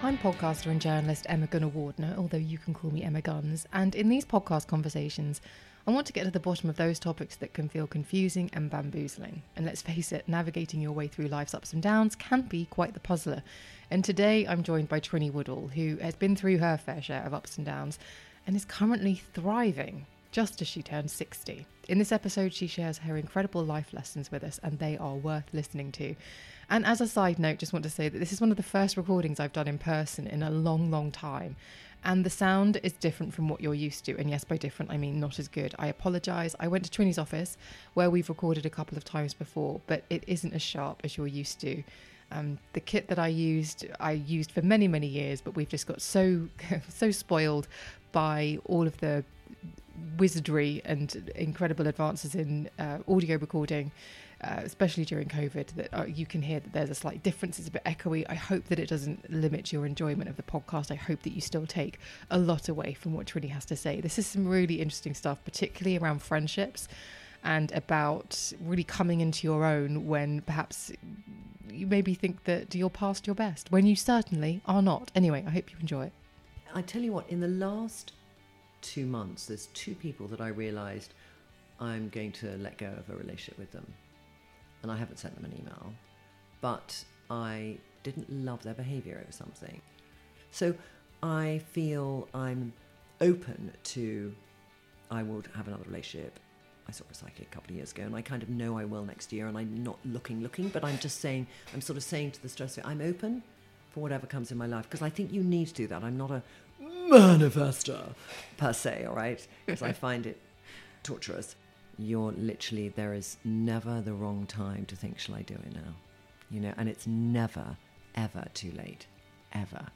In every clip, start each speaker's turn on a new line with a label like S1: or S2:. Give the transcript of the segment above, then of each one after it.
S1: I'm podcaster and journalist Emma Gunnar-Wardner, although you can call me Emma Guns, and in these podcast conversations, I want to get to the bottom of those topics that can feel confusing and bamboozling. And let's face it, navigating your way through life's ups and downs can be quite the puzzler. And today I'm joined by Trinny Woodall, who has been through her fair share of ups and downs and is currently thriving just as she turned 60. In this episode, she shares her incredible life lessons with us, and they are worth listening to. And as a side note, just want to say that this is one of the first recordings I've done in person in a long, long time. And the sound is different from what you're used to. And yes, by different, I mean not as good. I apologise. I went to Trinny's office where we've recorded a couple of times before, but it isn't as sharp as you're used to. The kit that I used for many, many years, but we've just got so spoiled by all of the wizardry and incredible advances in audio recording, especially during COVID, that you can hear that there's a slight difference. It's a bit echoey. I hope that it doesn't limit your enjoyment of the podcast. I hope that you still take a lot away from what Trinny has to say. This is some really interesting stuff, particularly around friendships and about really coming into your own when perhaps you maybe think that you're past your best, when you certainly are not. Anyway, I hope you enjoy it.
S2: I tell you what, in the last 2 months, there's 2 people that I realised I'm going to let go of a relationship with them. And I haven't sent them an email, but I didn't love their behaviour over something. So I feel I'm open to, I would have another relationship. I saw a psychic a couple of years ago, and I kind of know I will next year, and I'm not looking, but I'm just saying, I'm sort of saying to the stress, I'm open for whatever comes in my life, because I think you need to do that. I'm not a manifester per se, all right? Because I find it torturous. You're literally, there is never the wrong time to think, shall I do it now? You know, and it's never, ever too late. Ever.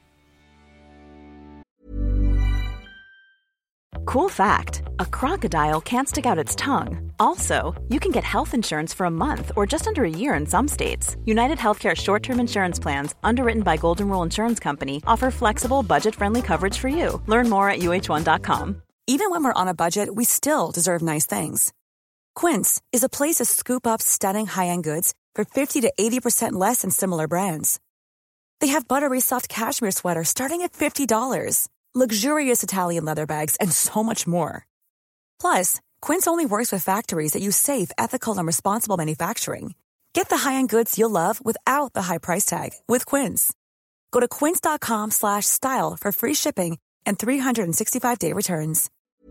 S3: Cool fact, a crocodile can't stick out its tongue. Also, you can get health insurance for a month or just under a year in some states. United Healthcare short-term insurance plans, underwritten by Golden Rule Insurance Company, offer flexible, budget-friendly coverage for you. Learn more at uh1.com.
S4: Even when we're on a budget, we still deserve nice things. Quince is a place to scoop up stunning high-end goods for 50 to 80% less than similar brands. They have buttery soft cashmere sweaters starting at $50, luxurious Italian leather bags, and so much more. Plus, Quince only works with factories that use safe, ethical, and responsible manufacturing. Get the high-end goods you'll love without the high price tag with Quince. Go to quince.com/style for free shipping and 365-day returns.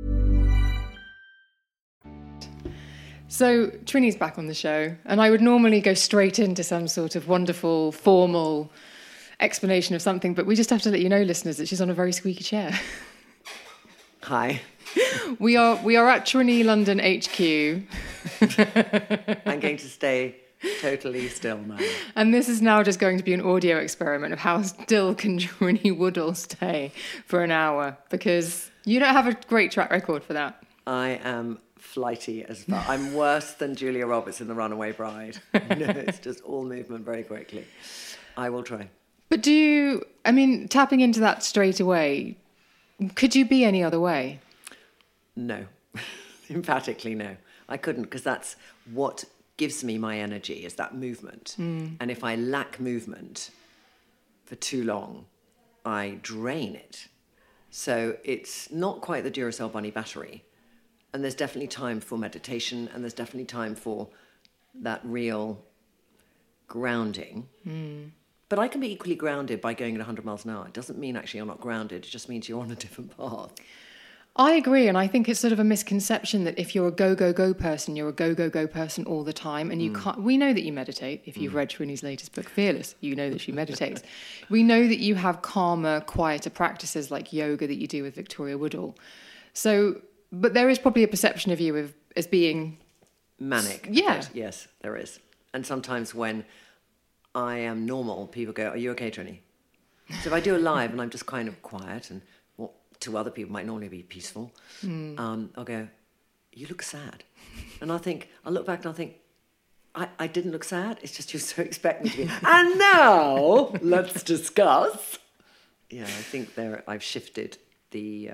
S1: So Trinny's back on the show, and I would normally go straight into some sort of wonderful, formal explanation of something, but we just have to let you know, listeners, that she's on a very squeaky chair.
S2: Hi.
S1: We are at Trinny London HQ.
S2: I'm going to stay totally still now.
S1: And this is now just going to be an audio experiment of how still can Trinny Woodall stay for an hour, because you don't have a great track record for that.
S2: I am flighty as far. I'm worse than Julia Roberts in The Runaway Bride. You know, it's just all movement very quickly. I will try.
S1: But tapping into that straight away, could you be any other way?
S2: No. Emphatically no. I couldn't, because that's what gives me my energy, is that movement. And if I lack movement for too long, I drain it. So it's not quite the Duracell Bunny battery. And there's definitely time for meditation, and there's definitely time for that real grounding. But I can be equally grounded by going at 100 miles an hour. It doesn't mean actually you're not grounded. It just means you're on a different path.
S1: I agree, and I think it's sort of a misconception that if you're a go person, you're a go person all the time, and you can't. We know that you meditate. If you've read Trinny's latest book, Fearless, you know that she meditates. We know that you have calmer, quieter practices like yoga that you do with Victoria Woodall. So, but there is probably a perception of you as being
S2: manic.
S1: Yeah.
S2: Yes, there is. And sometimes when I am normal, people go, "Are you okay, Trinny?" So if I do a live and I'm just kind of quiet, and what to other people might normally be peaceful, I'll go, "You look sad," and I'll look back and I'll think, I didn't look sad. It's just you so expect me to be. And now let's discuss. Yeah, I think I've shifted the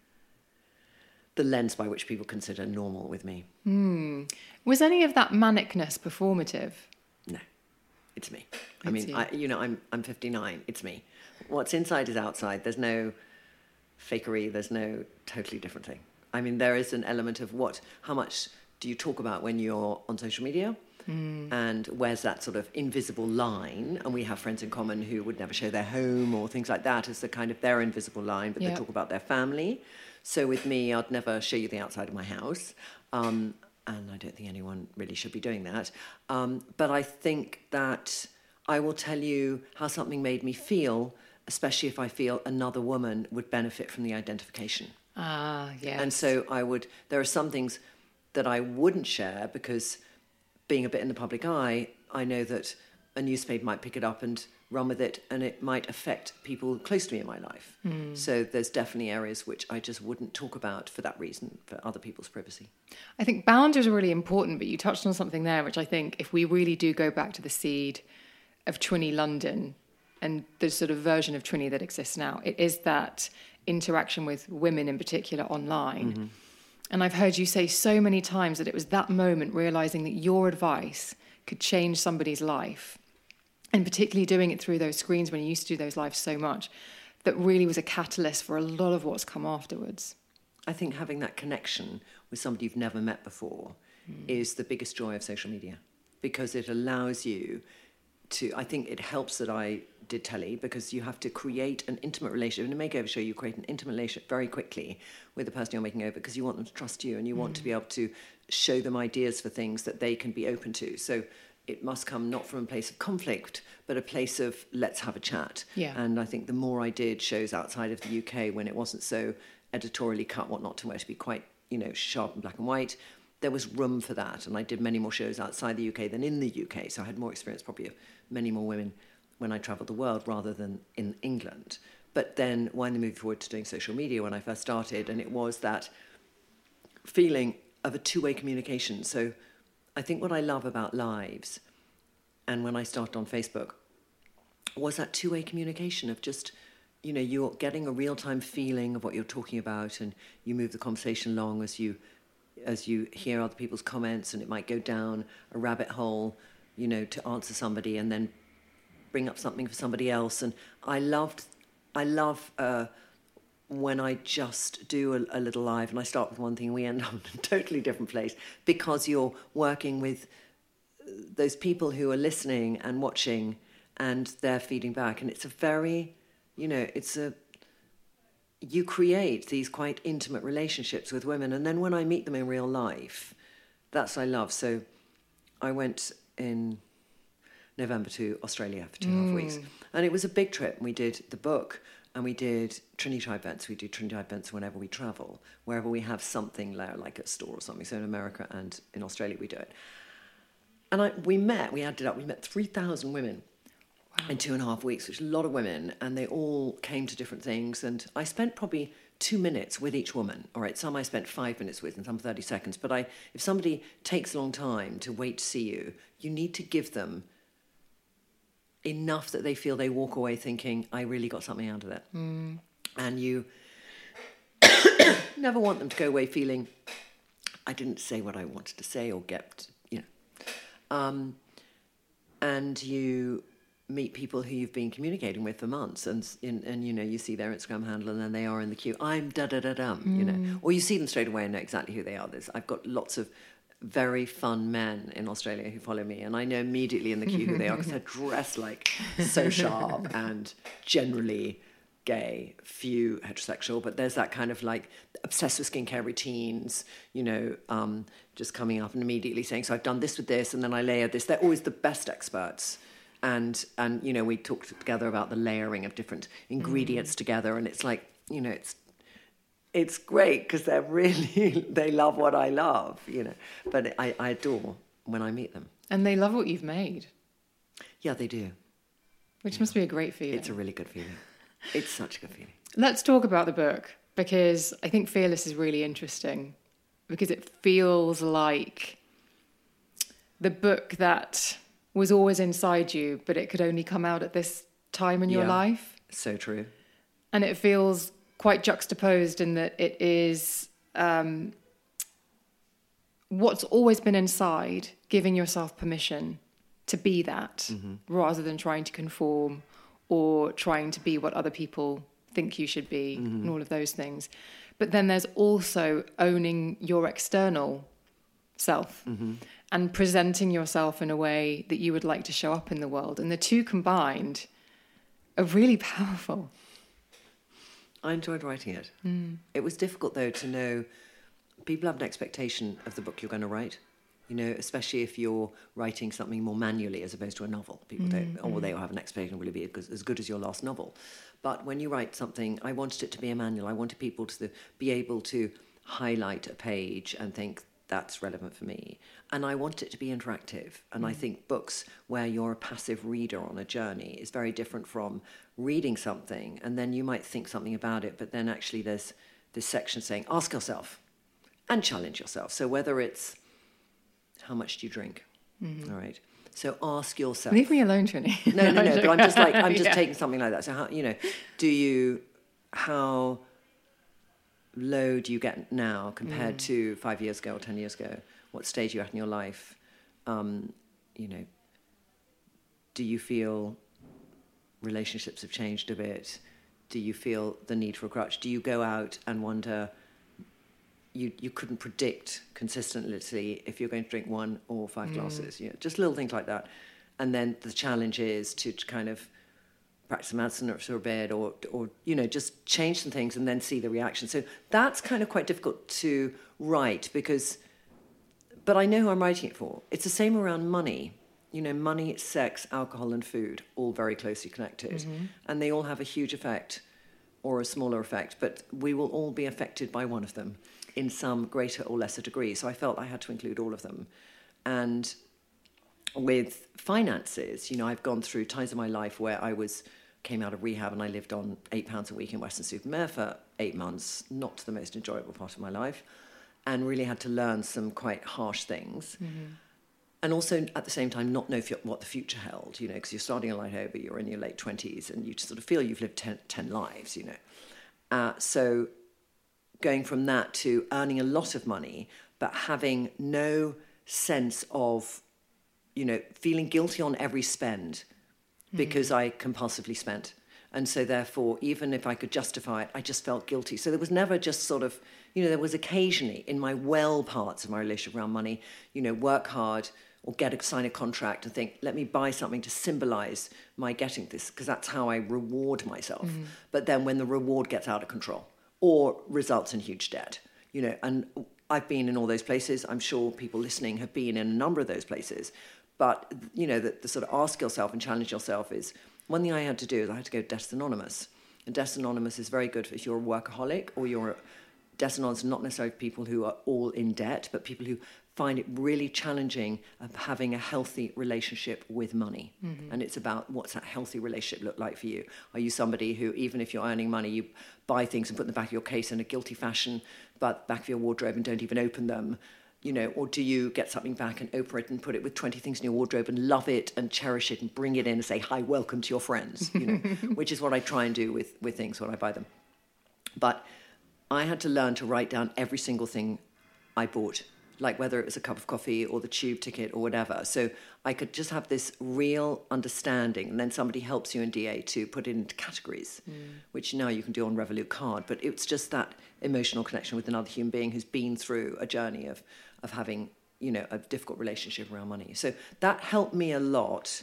S2: lens by which people consider normal with me.
S1: Was any of that manicness performative?
S2: No, it's me. I'm 59. It's me. What's inside is outside. There's no fakery. There's no totally different thing. I mean, there is an element of how much do you talk about when you're on social media? And where's that sort of invisible line? And we have friends in common who would never show their home or things like that as the kind of their invisible line, but they talk about their family. So with me, I'd never show you the outside of my house. And I don't think anyone really should be doing that. But I think that I will tell you how something made me feel, especially if I feel another woman would benefit from the identification.
S1: Yes.
S2: And so there are some things that I wouldn't share because being a bit in the public eye, I know that a newspaper might pick it up and run with it, and it might affect people close to me in my life. So there's definitely areas which I just wouldn't talk about for that reason, for other people's privacy.
S1: I think boundaries are really important, but you touched on something there, which I think if we really do go back to the seed of Trinny London and the sort of version of Trinny that exists now, it is that interaction with women in particular online. Mm-hmm. And I've heard you say so many times that it was that moment realizing that your advice could change somebody's life, and particularly doing it through those screens when you used to do those lives so much, that really was a catalyst for a lot of what's come afterwards.
S2: I think having that connection with somebody you've never met before is the biggest joy of social media, because it allows you to, I think it helps that I did telly, because you have to create an intimate relationship. In a makeover show, you create an intimate relationship very quickly with the person you're making over, because you want them to trust you and you want to be able to show them ideas for things that they can be open to. So it must come not from a place of conflict, but a place of let's have a chat.
S1: Yeah.
S2: And I think the more I did shows outside of the UK, when it wasn't so editorially cut what not to wear, to be quite, sharp and black and white, there was room for that. And I did many more shows outside the UK than in the UK. So I had more experience probably of many more women when I travelled the world rather than in England. But then when I moved forward to doing social media when I first started, and it was that feeling of a two-way communication. So I think what I love about lives, and when I started on Facebook, was that two-way communication of just, you're getting a real-time feeling of what you're talking about, and you move the conversation along as you hear other people's comments, and it might go down a rabbit hole, to answer somebody and then bring up something for somebody else. And I love when I just do a little live and I start with one thing and we end up in a totally different place, because you're working with those people who are listening and watching, and they're feeding back. And it's a very, you create these quite intimate relationships with women. And then when I meet them in real life, that's what I love. So I went in November to Australia for 2.5 weeks. And it was a big trip. We did the book and we did Trinity Tribe events. We do Trinity Tribe events whenever we travel, wherever we have something there, like a store or something. So in America and in Australia we do it. And we met 3,000 women. Wow. In 2.5 weeks, which is a lot of women, and they all came to different things. And I spent probably 2 minutes with each woman. All right, some I spent 5 minutes with and some 30 seconds. But if somebody takes a long time to wait to see you, you need to give them enough that they feel they walk away thinking, I really got something out of it. And you never want them to go away feeling, I didn't say what I wanted to say or get, and you meet people who you've been communicating with for months, and you see their Instagram handle, and then they are in the queue. I'm da-da-da-dum, or you see them straight away and know exactly who they are. I've got lots of very fun men in Australia who follow me, and I know immediately in the queue who they are, because they're dressed like so sharp and generally gay, few heterosexual, but there's that kind of like obsessed with skincare routines, just coming up and immediately saying, so I've done this with this, and then I layer this. They're always the best experts. And we talked together about the layering of different ingredients together, and it's like, it's great because they love what I love, But I adore when I meet them.
S1: And they love what you've made.
S2: Yeah, they do.
S1: Which must be a great feeling.
S2: It's a really good feeling. It's such a good feeling.
S1: Let's talk about the book, because I think Fearless is really interesting, because it feels like the book that was always inside you, but it could only come out at this time in your life.
S2: So true.
S1: And it feels quite juxtaposed in that it is what's always been inside, giving yourself permission to be that, rather than trying to conform or trying to be what other people think you should be and all of those things. But then there's also owning your external self and presenting yourself in a way that you would like to show up in the world. And the two combined are really powerful.
S2: I enjoyed writing it. It was difficult, though, to know people have an expectation of the book you're going to write, you know, especially if you're writing something more manually as opposed to a novel. People don't, or they have an expectation will be as good as your last novel. But when you write something, I wanted it to be a manual. I wanted people to be able to highlight a page and think, that's relevant for me. And I want it to be interactive. And I think books where you're a passive reader on a journey is very different from reading something and then you might think something about it, but then actually there's this section saying, ask yourself and challenge yourself. So whether it's, how much do you drink? All right. So ask yourself.
S1: Leave me alone, Trini.
S2: No, but I'm just taking something like that. So how, you know, how low do you get now compared to 5 years ago or 10 years ago? What stage are you at in your life? You know, do you feel relationships have changed a bit? Do you feel the need for a crutch? Do you go out and wonder, you couldn't predict consistently if you're going to drink 1 or 5 glasses? You know, just little things like that. And then the challenge is to kind of practice medicine or sorbet or you know, just change some things and then see the reaction. So that's kind of quite difficult to write but I know who I'm writing it for. It's the same around money. You know, money, sex, alcohol and food, all very closely connected. And they all have a huge effect or a smaller effect, but we will all be affected by one of them in some greater or lesser degree. So I felt I had to include all of them. And with finances, you know, I've gone through times in my life where came out of rehab and I lived on £8 a week in Weston-super-Mare for 8 months, not the most enjoyable part of my life, and really had to learn some quite harsh things. And also, at the same time, not know what the future held, you know, because you're starting a life over, you're in your late 20s, and you just sort of feel you've lived 10 lives, you know. So going from that to earning a lot of money, but having no sense of, you know, feeling guilty on every spend because I compulsively spent. And so therefore, even if I could justify it, I just felt guilty. So there was never just sort of, you know, there was occasionally in my well parts of my relationship around money, you know, work hard or sign a contract and think, let me buy something to symbolize my getting this, because that's how I reward myself. But then when the reward gets out of control or results in huge debt, you know, and I've been in all those places. I'm sure people listening have been in a number of those places. But, you know, the sort of ask yourself and challenge yourself is, one thing I had to do is I had to go to Debtors Anonymous. And Debtors Anonymous is very good if you're a workaholic or you're Debtors Anonymous, not necessarily people who are all in debt, but people who find it really challenging of having a healthy relationship with money. And it's about, what's that healthy relationship look like for you? Are you somebody who, even if you're earning money, you buy things and put them in the back of your case in a guilty fashion, but back of your wardrobe and don't even open them? You know, or do you get something back and open it and put it with 20 things in your wardrobe and love it and cherish it and bring it in and say, hi, welcome to your friends, you know, which is what I try and do with things when I buy them. But I had to learn to write down every single thing I bought, like whether it was a cup of coffee or the tube ticket or whatever. So I could just have this real understanding, and then somebody helps you in DA to put it into categories, which now you can do on Revolut Card. But it's just that emotional connection with another human being who's been through a journey of having, you know, a difficult relationship around money. So that helped me a lot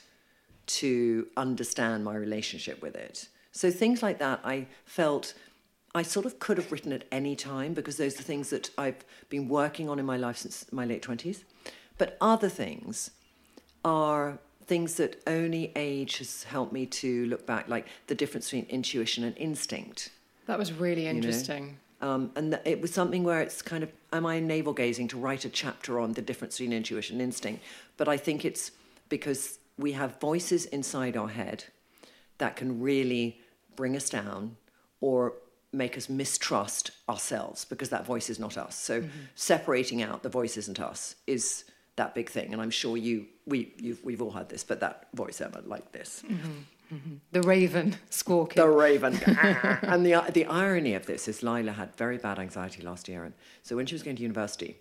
S2: to understand my relationship with it. So things like that, I felt I sort of could have written at any time, because those are things that I've been working on in my life since my late 20s. But other things are things that only age has helped me to look back, like the difference between intuition and instinct.
S1: That was really interesting.
S2: You know? And it was something where it's kind of, am I navel-gazing to write a chapter on the difference between intuition and instinct? But I think it's because we have voices inside our head that can really bring us down or make us mistrust ourselves, because that voice is not us. So separating out the voice isn't us is that big thing. And I'm sure we've all had this, but that voice, Emma, like this.
S1: The raven squawking.
S2: The raven. And the irony of this is Lila had very bad anxiety last year. And so when she was going to university,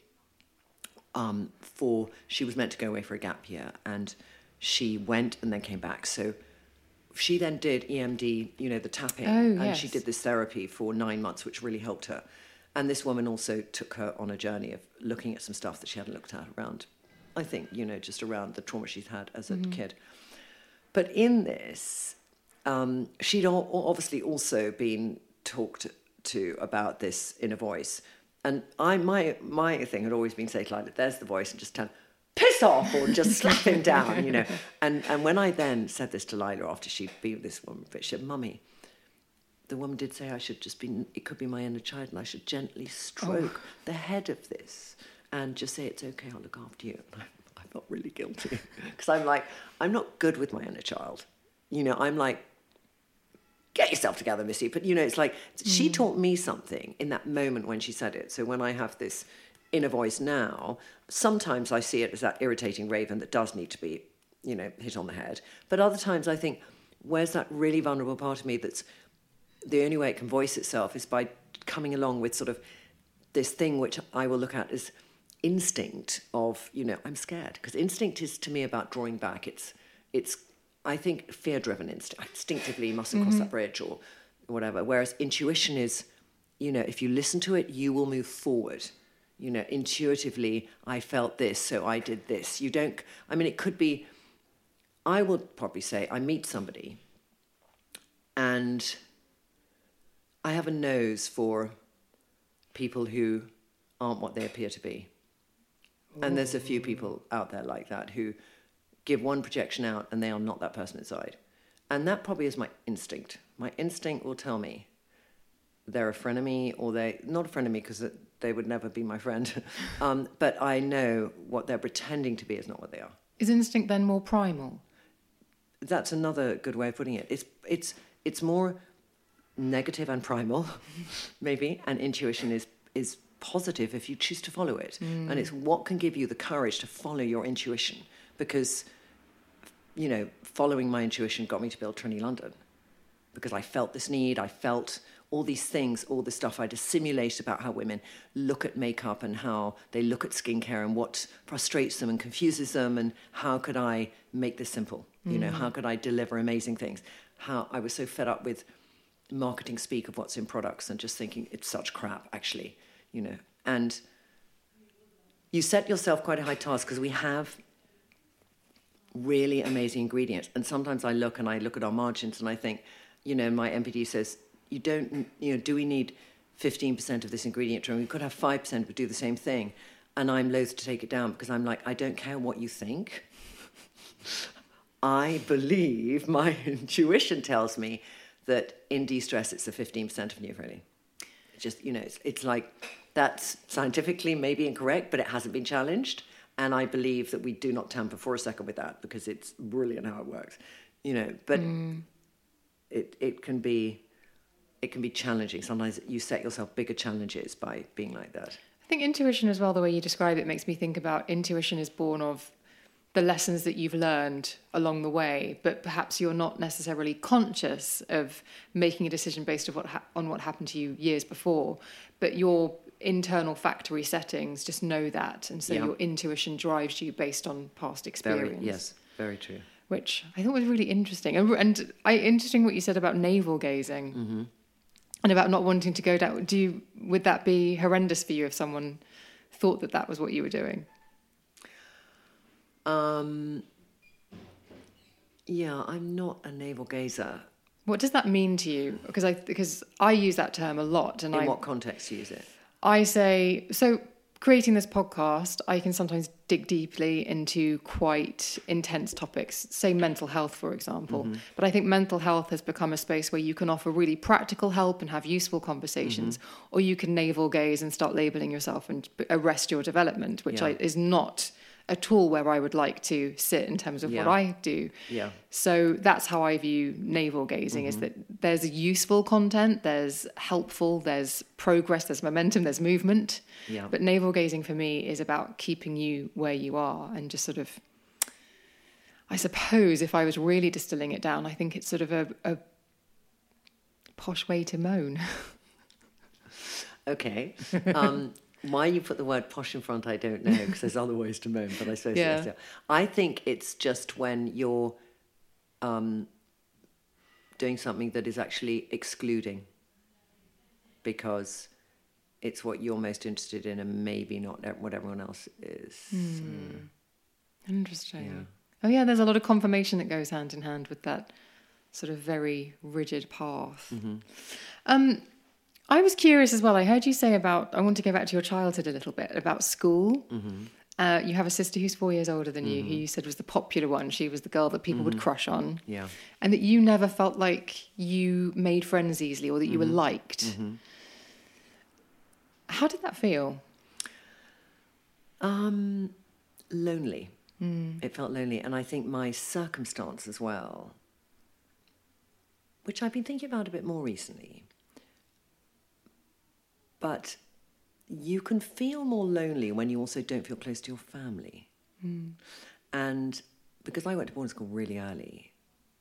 S2: she was meant to go away for a gap year, and she went and then came back. So she then did EMD, the tapping, and she did this therapy for 9 months, which really helped her. And this woman also took her on a journey of looking at some stuff that she hadn't looked at around, I think, just around the trauma she's had as a kid. But in this, she'd obviously also been talked to about this inner voice. And my thing had always been say to Lila, there's the voice, and just tell him, piss off, or just slap him down, And when I then said this to Lila after she'd been with this woman, she said, Mummy, the woman did say it could be my inner child, and I should gently stroke the head of this and just say, it's okay, I'll look after you. And I felt really guilty because I'm like, I'm not good with my inner child. I'm like, get yourself together, Missy. But, it's like, she taught me something in that moment when she said it. So when I have this inner voice now, sometimes I see it as that irritating raven that does need to be, hit on the head. But other times I think, where's that really vulnerable part of me that's the only way it can voice itself is by coming along with sort of this thing which I will look at as instinct of, I'm scared. Because instinct is to me about drawing back. It's I think, fear-driven instinct. Instinctively, you mustn't cross that bridge or whatever. Whereas intuition is, if you listen to it, you will move forward. Intuitively, I felt this, so I did this. It could be, I would probably say, I meet somebody and I have a nose for people who aren't what they appear to be. Ooh. And there's a few people out there like that who give one projection out and they are not that person inside. And that probably is my instinct. My instinct will tell me they're a frenemy, or they're not a frenemy because they would never be my friend. But I know what they're pretending to be is not what they are.
S1: Is instinct then more primal?
S2: That's another good way of putting it. It's more negative and primal, maybe, and intuition is positive if you choose to follow it. And it's what can give you the courage to follow your intuition, because following my intuition got me to build Trinity London, because I felt this need, I felt all these things, all the stuff I dissimulate about how women look at makeup and how they look at skincare and what frustrates them and confuses them, and how could I make this simple? How could I deliver amazing things? How I was so fed up with marketing speak of what's in products and just thinking it's such crap, actually, And you set yourself quite a high task, because we have really amazing ingredients. And sometimes I look at our margins and I think, my MPD says, do we need 15% of this ingredient? And we could have 5%, but do the same thing. And I'm loath to take it down, because I'm like, I don't care what you think. I believe my intuition tells me that in de-stress, it's the 15% of you, really. It's just, it's like, that's scientifically maybe incorrect, but it hasn't been challenged. And I believe that we do not tamper for a second with that, because it's brilliant how it works, but it can be challenging. Sometimes you set yourself bigger challenges by being like that.
S1: I think intuition as well, the way you describe it, makes me think about intuition is born of the lessons that you've learned along the way, but perhaps you're not necessarily conscious of making a decision based on what happened to you years before, but your internal factory settings just know that, and so your intuition drives you based on past experience.
S2: Very true.
S1: Which I thought was really interesting, and interesting what you said about navel gazing, and about not wanting to go down. Would that be horrendous for you if someone thought that was what you were doing?
S2: I'm not a navel gazer.
S1: What does that mean to you? Because I use that term a lot. And
S2: in what context do you use it?
S1: I say, so creating this podcast, I can sometimes dig deeply into quite intense topics, say mental health, for example. But I think mental health has become a space where you can offer really practical help and have useful conversations, or you can navel gaze and start labeling yourself and arrest your development, which is not a tool where I would like to sit in terms of what I do. Yeah. So that's how I view navel gazing, is that there's useful content, there's helpful, there's progress, there's momentum, there's movement. Yeah. But navel gazing for me is about keeping you where you are, and just sort of, I suppose if I was really distilling it down, I think it's sort of a posh way to moan.
S2: Okay. Why you put the word posh in front, I don't know, because there's other ways to moan, but I suppose yes. I think it's just when you're doing something that is actually excluding because it's what you're most interested in and maybe not what everyone else is.
S1: Interesting.
S2: Yeah.
S1: Oh yeah, there's a lot of confirmation that goes hand in hand with that sort of very rigid path. I was curious as well. I heard you say I want to go back to your childhood a little bit, about school. You have a sister who's 4 years older than you, who you said was the popular one. She was the girl that people would crush on.
S2: Yeah.
S1: And that you never felt like you made friends easily or that you were liked. How did that feel?
S2: Lonely. It felt lonely. And I think my circumstance as well, which I've been thinking about a bit more recently, but you can feel more lonely when you also don't feel close to your family. And because I went to boarding school really early,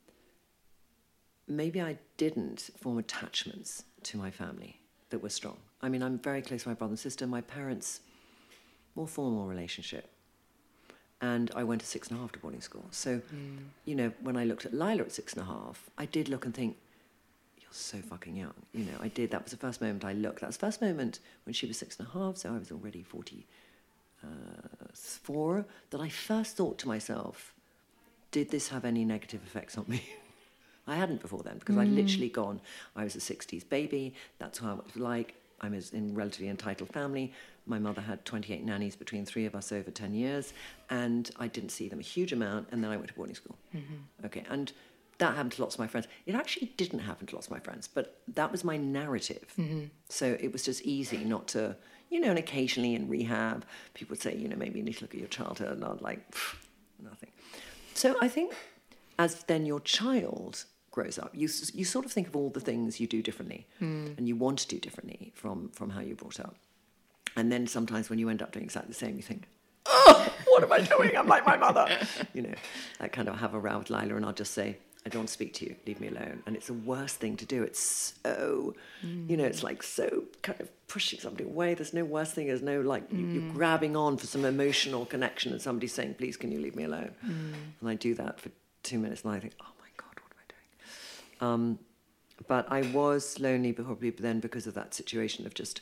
S2: maybe I didn't form attachments to my family that were strong. I mean, I'm very close to my brother and sister. My parents, more formal relationship. And I went to 6.5 to boarding school. So, you know, when I looked at Lila at 6.5, I did look and think, you're so fucking young. You know, I did. That was the first moment I looked. That was the first moment when she was 6.5, so I was already 44, that I first thought to myself, did this have any negative effects on me? I hadn't before then, because I'd literally gone, I was a 60s baby, that's how I was like, I was in a relatively entitled family. My mother had 28 nannies between three of us over 10 years, and I didn't see them a huge amount, and then I went to boarding school. Okay, and that happened to lots of my friends. It actually didn't happen to lots of my friends, but that was my narrative. So it was just easy not to, you know, and occasionally in rehab, people would say, you know, maybe you need to look at your childhood, and I'd like, nothing. So I think as then your child grows up, you sort of think of all the things you do differently and you want to do differently from how you were brought up. And then sometimes when you end up doing exactly the same, you think, oh, what am I doing? I'm like my mother. You know, I kind of have a row with Lila and I'll just say, I don't want to speak to you, leave me alone. And it's the worst thing to do. It's so, you know, it's like so kind of pushing somebody away. There's no worse thing. There's no like, you're grabbing on for some emotional connection and somebody's saying, please, can you leave me alone? And I do that for 2 minutes and I think, oh my God, what am I doing? But I was lonely probably then because of that situation of just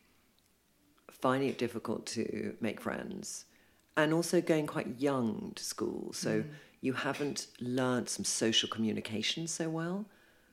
S2: finding it difficult to make friends and also going quite young to school. So you haven't learnt some social communication so well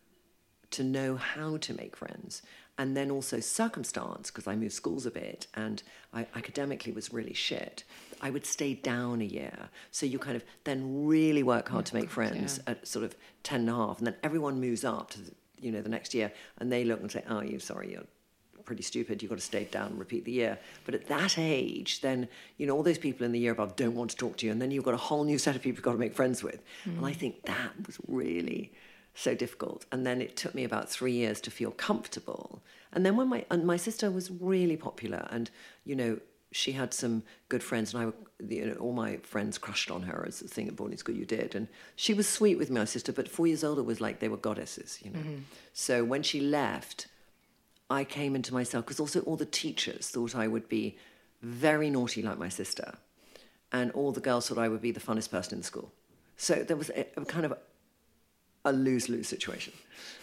S2: to know how to make friends. And then also circumstance, because I moved schools a bit and I academically was really shit. I would stay down a year. So you kind of then really work hard to make friends at sort of 10.5. And then everyone moves up to, you know, the next year and they look and say, oh, you're pretty stupid, you've got to stay down and repeat the year. But at that age, then, you know, all those people in the year above don't want to talk to you, and then you've got a whole new set of people you've got to make friends with. And I think that was really so difficult. And then it took me about 3 years to feel comfortable. And then when my sister was really popular, and, you know, she had some good friends, and all my friends crushed on her as a thing at boarding school you did. And she was sweet with my sister, but 4 years older was like they were goddesses, you know. So when she left, I came into myself, because also all the teachers thought I would be very naughty like my sister, and all the girls thought I would be the funnest person in the school. So there was a kind of a lose-lose situation.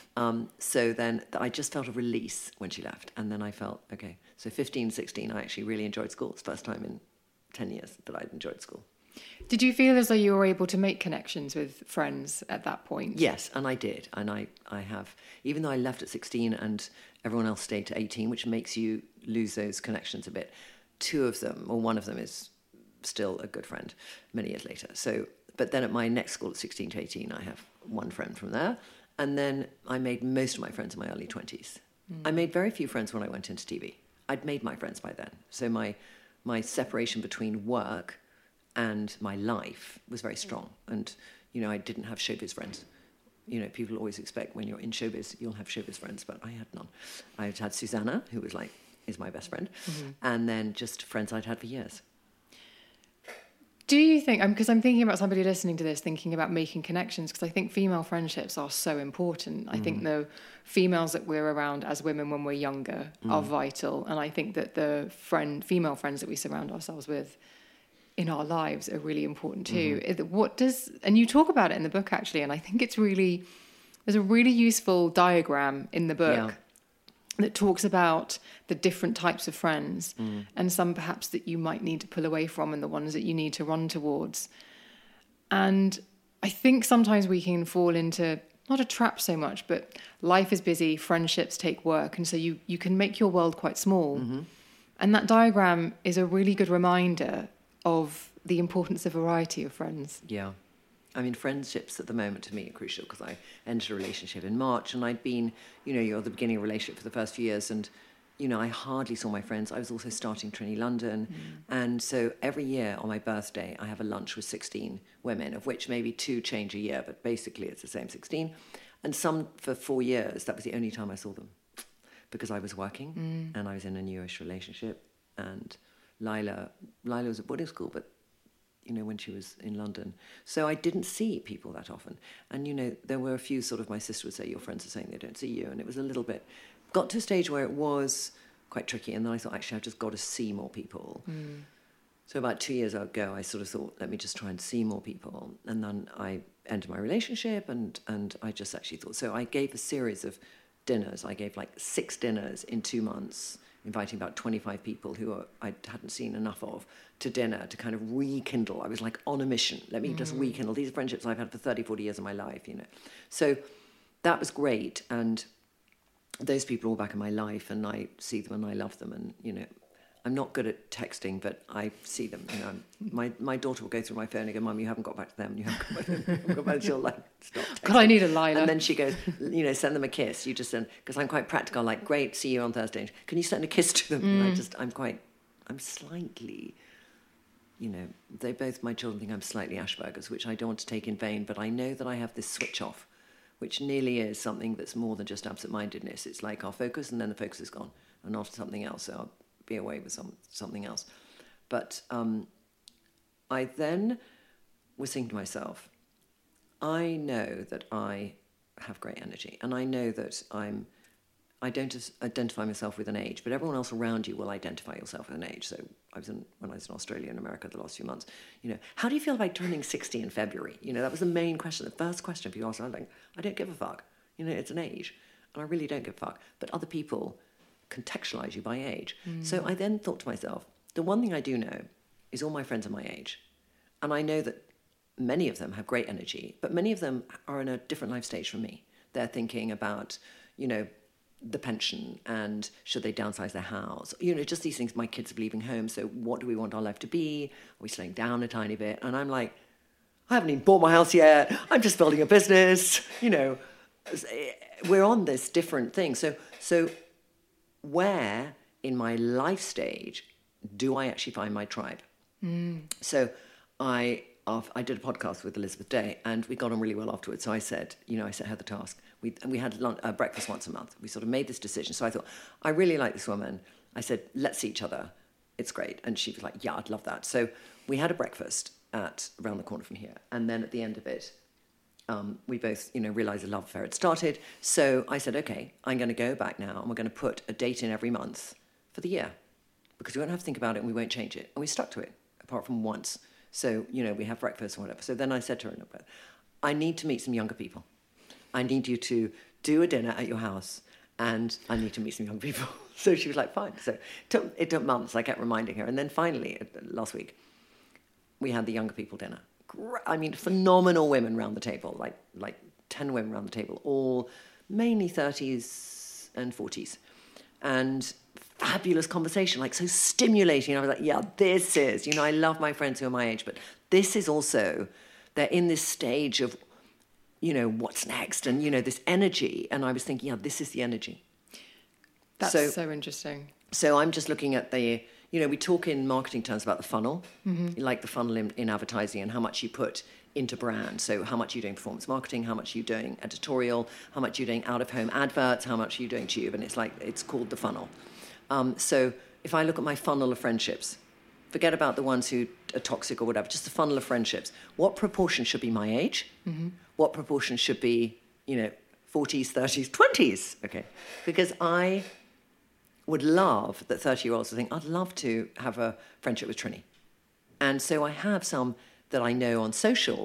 S2: So then I just felt a release when she left, and then I felt, okay, so 15, 16, I actually really enjoyed school. It's the first time in 10 years that I'd enjoyed school.
S1: Did you feel as though you were able to make connections with friends at that point?
S2: Yes, and I did. And I have, even though I left at 16 and everyone else stayed to 18, which makes you lose those connections a bit, two of them, or one of them is still a good friend many years later. So, but then at my next school at 16 to 18, I have one friend from there. And then I made most of my friends in my early 20s. I made very few friends when I went into TV. I'd made my friends by then. So my separation between work and my life was very strong. And, you know, I didn't have showbiz friends. You know, people always expect when you're in showbiz, you'll have showbiz friends, but I had none. I had Susanna, who is my best friend, and then just friends I'd had for years.
S1: Do you think, because I'm thinking about somebody listening to this, thinking about making connections, because I think female friendships are so important. I think the females that we're around as women when we're younger are vital. And I think that the female friends that we surround ourselves with in our lives are really important too. And you talk about it in the book, actually, and I think it's really There's a really useful diagram in the book
S2: Yeah.
S1: that talks about the different types of friends and some perhaps that you might need to pull away from and the ones that you need to run towards. And I think sometimes we can fall into, not a trap so much, but life is busy, friendships take work, and so you can make your world quite small. And that diagram is a really good reminder of the importance of variety of friends.
S2: Yeah. I mean, friendships at the moment to me are crucial because I entered a relationship in March and I'd been, you're at the beginning of a relationship for the first few years and, I hardly saw my friends. I was also starting Trinity London. And so every year on my birthday, I have a lunch with 16 women, of which maybe 2 change a year, but basically it's the same 16. And some for 4 years, that was the only time I saw them because I was working and I was in a newish relationship. And Lila was at boarding school, but when she was in London. So I didn't see people that often. And, there were a few sort of, my sister would say, your friends are saying they don't see you. And it was a little bit, got to a stage where it was quite tricky. And then I thought, actually, I've just got to see more people. So about 2 years ago, I sort of thought, let me just try and see more people. And then I entered my relationship and I just actually thought, so I gave a series of dinners. I gave like 6 dinners in 2 months, inviting about 25 people who I hadn't seen enough of to dinner to kind of rekindle. I was like on a mission. Let me just rekindle these friendships I've had for 30, 40 years of my life, So that was great. And those people are all back in my life and I see them and I love them. And, I'm not good at texting, but I see them. My daughter will go through my phone and go, Mum, you haven't got back to them. You haven't got back to them. You haven't got back. She'll like, stop texting.
S1: God, I need a Lila.
S2: And then she goes, send them a kiss. You just send, because I'm quite practical, like, great, see you on Thursday. Can you send a kiss to them? And I'm slightly, they both, my children think I'm slightly Asperger's, which I don't want to take in vain, but I know that I have this switch off, which nearly is something that's more than just absent-mindedness. It's like I'll focus and then the focus is gone and after something else. So I'll be away with something else. But I then was thinking to myself, I know that I have great energy and I know that I don't identify myself with an age, but everyone else around you will identify yourself with an age. So when I was in Australia and America the last few months, how do you feel about turning 60 in February? That was the main question. The first question people asked, I'm like, I don't give a fuck. It's an age. And I really don't give a fuck. But other people contextualize you by age. So I then thought to myself, the one thing I do know is all my friends are my age. And I know that many of them have great energy, but many of them are in a different life stage from me. They're thinking about, the pension and should they downsize their house? Just these things. My kids are leaving home, so what do we want our life to be? Are we slowing down a tiny bit? And I'm like, I haven't even bought my house yet. I'm just building a business. We're on this different thing. So where in my life stage do I actually find my tribe? So I did a podcast with Elizabeth Day and we got on really well afterwards. So I said, I set her the task. We had breakfast once a month. We sort of made this decision. So I thought, I really like this woman. I said, let's see each other. It's great. And she was like, yeah, I'd love that. So we had a breakfast around the corner from here. And then at the end of it, we both, realised the love affair had started. So I said, okay, I'm going to go back now and we're going to put a date in every month for the year because we won't have to think about it and we won't change it. And we stuck to it, apart from once. So, we have breakfast or whatever. So then I said to her, I need to meet some younger people. I need you to do a dinner at your house and I need to meet some young people. So she was like, fine. So it took months. I kept reminding her. And then finally, last week, we had the younger people dinner. Phenomenal women around the table, like 10 women around the table, all mainly 30s and 40s. And fabulous conversation, so stimulating. I was like, yeah, this is, I love my friends who are my age, but this is also, they're in this stage of, what's next? And, this energy. And I was thinking, yeah, this is the energy.
S1: That's so interesting.
S2: So I'm just looking at we talk in marketing terms about the funnel, like the funnel in advertising and how much you put into brand. So how much you're doing performance marketing, how much you're doing editorial, how much you're doing out-of-home adverts, how much you're doing tube. And it's called the funnel. So if I look at my funnel of friendships, forget about the ones who are toxic or whatever, just the funnel of friendships. What proportion should be my age? What proportion should be, 40s, 30s, 20s? Okay. Because I would love that 30-year-olds think, I'd love to have a friendship with Trini. And so I have some that I know on social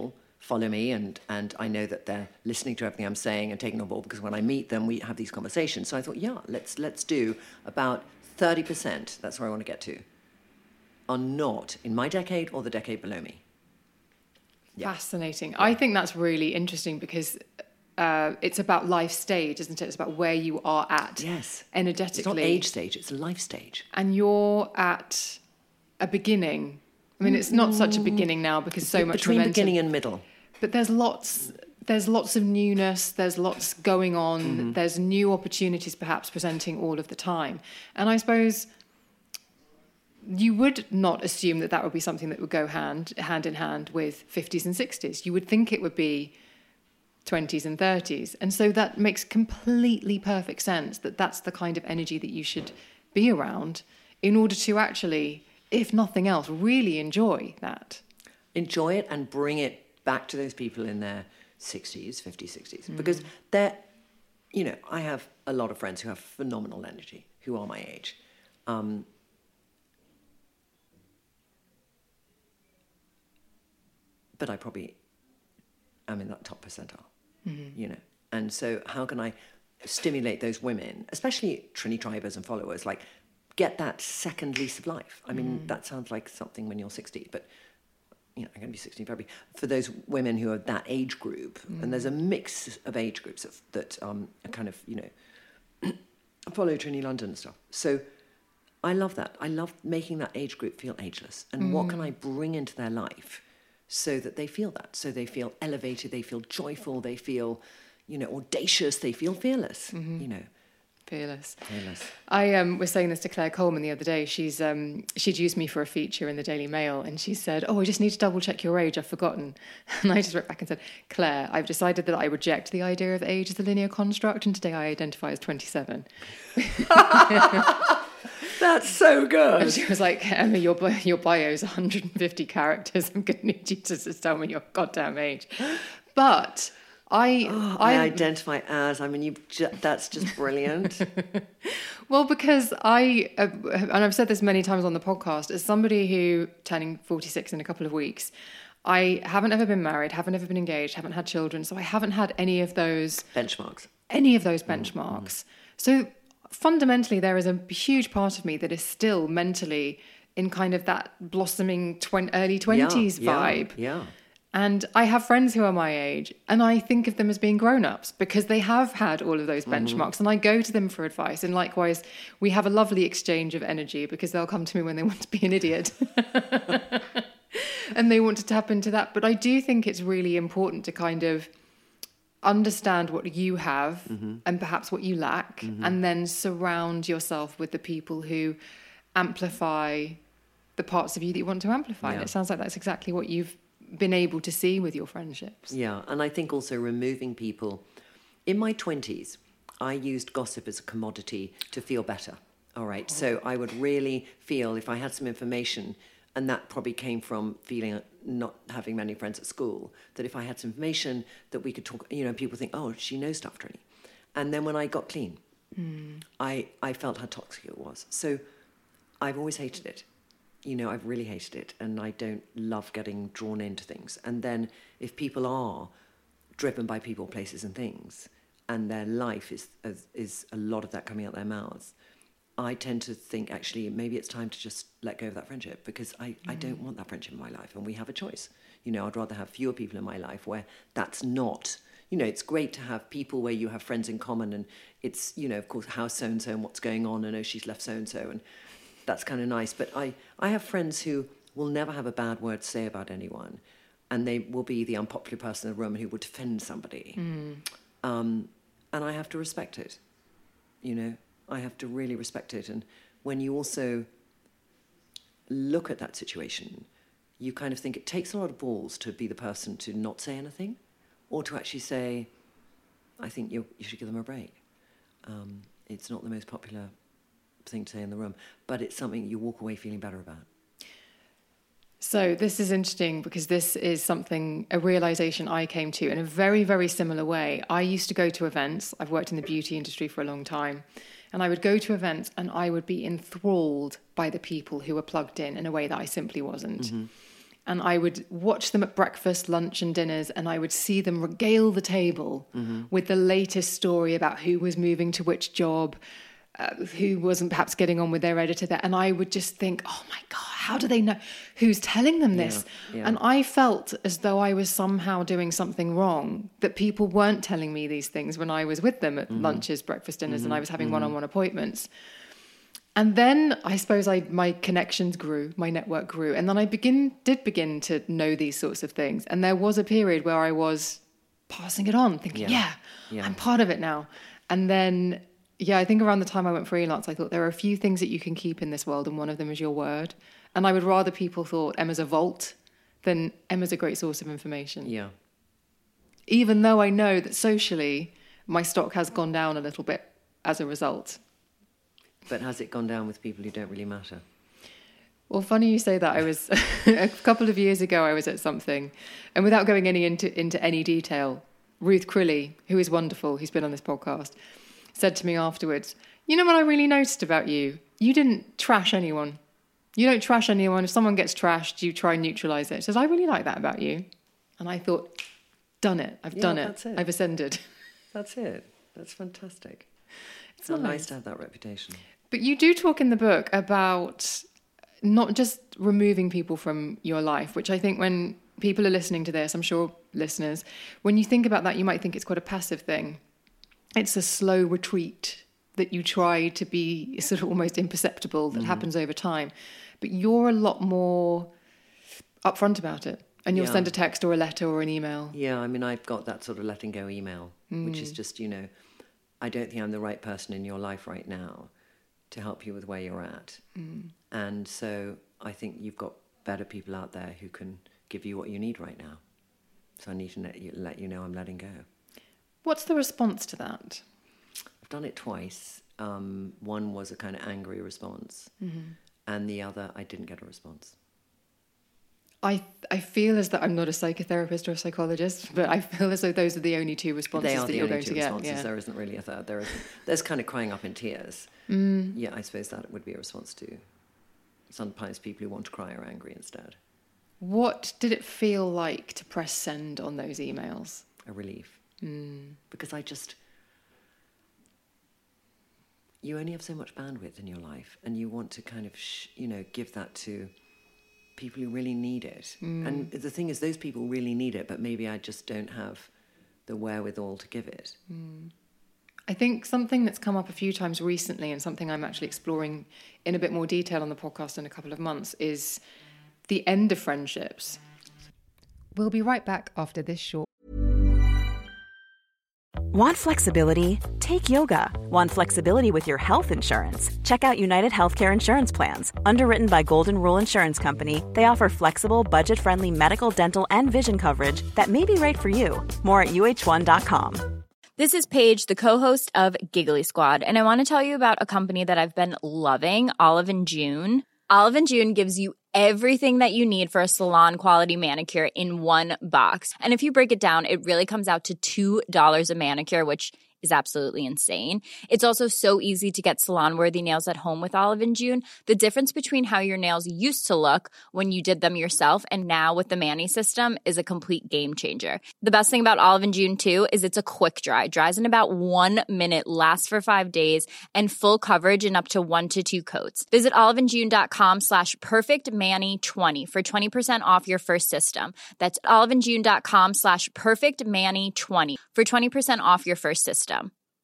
S2: follow me and I know that they're listening to everything I'm saying and taking on board, because when I meet them, we have these conversations. So I thought, yeah, let's do about 30%, that's where I want to get to, are not in my decade or the decade below me. Yeah.
S1: Fascinating. Yeah. I think that's really interesting because it's about life stage, isn't it? It's about where you are at.
S2: Yes.
S1: Energetically.
S2: It's not age stage, it's a life stage.
S1: And you're at a beginning. I mean, it's not such a beginning now because so much
S2: between
S1: momentum.
S2: Beginning and middle.
S1: But there's lots of newness, there's lots going on, there's new opportunities perhaps presenting all of the time. And I suppose you would not assume that would be something that would go hand in hand with 50s and 60s. You would think it would be 20s and 30s. And so that makes completely perfect sense that that's the kind of energy that you should be around in order to actually, if nothing else, really enjoy that.
S2: Enjoy it and bring it back to those people in their 60s, 50s, 60s. Because they're, I have a lot of friends who have phenomenal energy, who are my age. But I probably am in that top percentile, And so how can I stimulate those women, especially Trini Tribers and followers, like get that second lease of life? I mean, that sounds like something when you're 60, but I'm going to be 60 in February. For those women who are that age group, and there's a mix of age groups that are kind of, follow Trini London and stuff. So I love that. I love making that age group feel ageless. And what can I bring into their life so that they feel that? So they feel elevated, they feel joyful, they feel, audacious, they feel fearless,
S1: Fearless.
S2: Fearless.
S1: I was saying this to Claire Coleman the other day. She'd used me for a feature in the Daily Mail, and she said, "Oh, I just need to double check your age. I've forgotten." And I just wrote back and said, "Claire, I've decided that I reject the idea of age as a linear construct, and today I identify as 27."
S2: That's so good.
S1: And she was like, "Emma, your bio is 150 characters. I'm going to need you to just tell me your goddamn age." But I
S2: identify as, that's just brilliant.
S1: Well, because and I've said this many times on the podcast, as somebody who turning 46 in a couple of weeks, I haven't ever been married, haven't ever been engaged, haven't had children. So I haven't had any of those benchmarks. So fundamentally, there is a huge part of me that is still mentally in kind of that blossoming early 20s vibe.
S2: Yeah.
S1: And I have friends who are my age, and I think of them as being grown-ups because they have had all of those benchmarks, and I go to them for advice. And likewise, we have a lovely exchange of energy because they'll come to me when they want to be an idiot and they want to tap into that. But I do think it's really important to kind of understand what you have and perhaps what you lack, and then surround yourself with the people who amplify the parts of you that you want to amplify. Yeah. And it sounds like that's exactly what you've been able to see with your friendships.
S2: Yeah, and I think also removing people. In my 20s, I used gossip as a commodity to feel better. All right, so I would really feel if I had some information, and that probably came from feeling not having many friends at school, that if I had some information that we could talk, people think, oh, she knows stuff, Trini. And then when I got clean, I felt how toxic it was. So I've always hated it. I've really hated it, and I don't love getting drawn into things. And then if people are driven by people, places and things, and their life is a lot of that coming out their mouths, I tend to think, actually, maybe it's time to just let go of that friendship, because I don't want that friendship in my life, and we have a choice. I'd rather have fewer people in my life where that's not... it's great to have people where you have friends in common, and it's, of course, how's so-and-so and what's going on, and oh, she's left so-and-so, and that's kind of nice. But I have friends who will never have a bad word to say about anyone, and they will be the unpopular person in the room and who will defend somebody. And I have to respect it. I have to really respect it. And when you also look at that situation, you kind of think it takes a lot of balls to be the person to not say anything, or to actually say, I think you should give them a break. It's not the most popular thing to say in the room, but it's something you walk away feeling better about.
S1: So this is interesting because this is a realization I came to in a very, very similar way. I used to go to events. I've worked in the beauty industry for a long time, and I would go to events and I would be enthralled by the people who were plugged in a way that I simply wasn't. and I would watch them at breakfast, lunch and dinners, and I would see them regale the table with the latest story about who was moving to which job, who wasn't perhaps getting on with their editor there. And I would just think, oh my God, how do they know? Who's telling them this?
S2: Yeah.
S1: And I felt as though I was somehow doing something wrong, that people weren't telling me these things when I was with them at lunches, breakfast, dinners, and I was having one-on-one appointments. And then I suppose my connections grew, my network grew. And then I did begin to know these sorts of things. And there was a period where I was passing it on, thinking, I'm part of it now. And then, I think around the time I went freelance, I thought there are a few things that you can keep in this world, and one of them is your word. And I would rather people thought Emma's a vault than Emma's a great source of information.
S2: Yeah.
S1: Even though I know that socially, my stock has gone down a little bit as a result.
S2: But has it gone down with people who don't really matter?
S1: Well, funny you say that. I was a couple of years ago, I was at something, and without going into any detail, Ruth Crilly, who is wonderful, who's been on this podcast, said to me afterwards, you know what I really noticed about you? You didn't trash anyone. You don't trash anyone. If someone gets trashed, you try and neutralise it. She says, I really like that about you. And I thought, done it. I've done it.
S2: That's it.
S1: I've ascended.
S2: That's it. That's fantastic.
S1: It's
S2: not nice to have that reputation.
S1: But you do talk in the book about not just removing people from your life, which I think when people are listening to this, I'm sure listeners, when you think about that, you might think it's quite a passive thing. It's a slow retreat that you try to be sort of almost imperceptible that happens over time. But you're a lot more upfront about it. And you'll send a text or a letter or an email. Yeah,
S2: I mean, I've got that sort of letting go email, which is just, I don't think I'm the right person in your life right now to help you with where you're at. And so I think you've got better people out there who can give you what you need right now. So I need to let you know I'm letting go.
S1: What's the response to that?
S2: I've done it twice. One was a kind of angry response, and the other, I didn't get a response.
S1: I feel as though I'm not a psychotherapist or a psychologist, but I feel as though those are the only two responses that you're going to get. Yeah.
S2: There isn't really a third. There's kind of crying up in tears. Yeah, I suppose that would be a response to sometimes people who want to cry are angry instead.
S1: What did it feel like to press send on those emails?
S2: A relief. Because you only have so much bandwidth in your life, and you want to kind of, give that to people who really need it. And the thing is, those people really need it, but maybe I just don't have the wherewithal to give it.
S1: I think something that's come up a few times recently, and something I'm actually exploring in a bit more detail on the podcast in a couple of months, is the end of friendships. We'll be right back after this short.
S3: Want flexibility? Take yoga. Want flexibility with your health insurance? Check out United Healthcare Insurance Plans. Underwritten by Golden Rule Insurance Company, they offer flexible, budget-friendly medical, dental, and vision coverage that may be right for you. More at uh1.com.
S5: This is Paige, the co-host of Giggly Squad, and I want to tell you about a company that I've been loving, Olive & June. Olive & June gives you everything that you need for a salon-quality manicure in one box. And if you break it down, it really comes out to $2 a manicure, which is absolutely insane. It's also so easy to get salon-worthy nails at home with Olive & June. The difference between how your nails used to look when you did them yourself and now with the Mani system is a complete game changer. The best thing about Olive & June, too, is it's a quick dry. Dries in about 1 minute, lasts for 5 days, and full coverage in up to 1 to 2 coats. Visit oliveandjune.com/perfectmani20 for 20% off your first system. That's oliveandjune.com/perfectmani20 for 20% off your first system.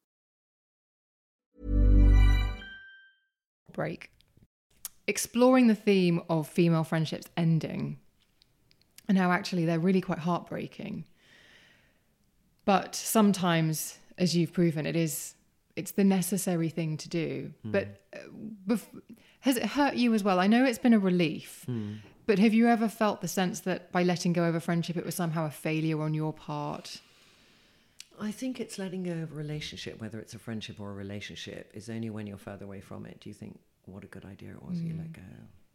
S1: Break. Exploring the theme of female friendships ending and how actually they're really quite heartbreaking. But sometimes, as you've proven, it's the necessary thing to do. But has it hurt you as well? I know it's been a relief, but have you ever felt the sense that by letting go of a friendship, it was somehow a failure on your part?
S2: I think it's letting go of a relationship, whether it's a friendship or a relationship, is only when you're further away from it. Do you think, what a good idea it was that you let go?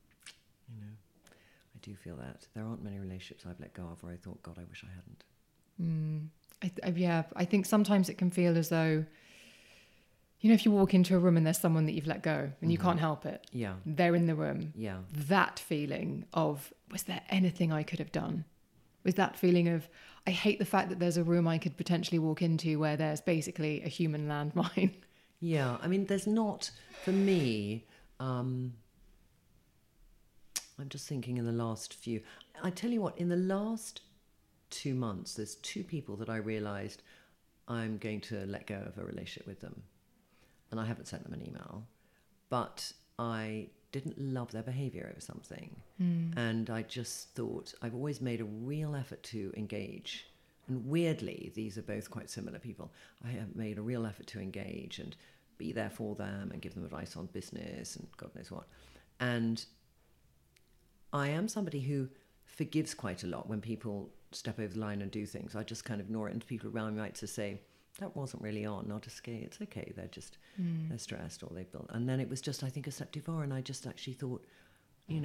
S2: I do feel that. There aren't many relationships I've let go of where I thought, God, I wish I hadn't.
S1: I think sometimes it can feel as though, You know, if you walk into a room and there's someone that you've let go and you can't help it.
S2: Yeah.
S1: They're in the room.
S2: Yeah.
S1: That feeling of, was there anything I could have done? Was that feeling of, I hate the fact that there's a room I could potentially walk into where there's basically a human landmine.
S2: Yeah. I mean, there's not, for me, I'm just thinking in the last few, I tell you what, in the last 2 months, there's 2 people that I realised I'm going to let go of a relationship with them. And I haven't sent them an email, but I didn't love their behaviour over something. And I just thought, I've always made a real effort to engage. And weirdly, these are both quite similar people. I have made a real effort to engage and be there for them and give them advice on business and God knows what. And I am somebody who forgives quite a lot when people step over the line and do things. I just kind of ignore it, and people around me might to say, that wasn't really on, not okay, it's okay, they're just, they're stressed or they built. And then it was just, I think, a step too far, and I just actually thought, you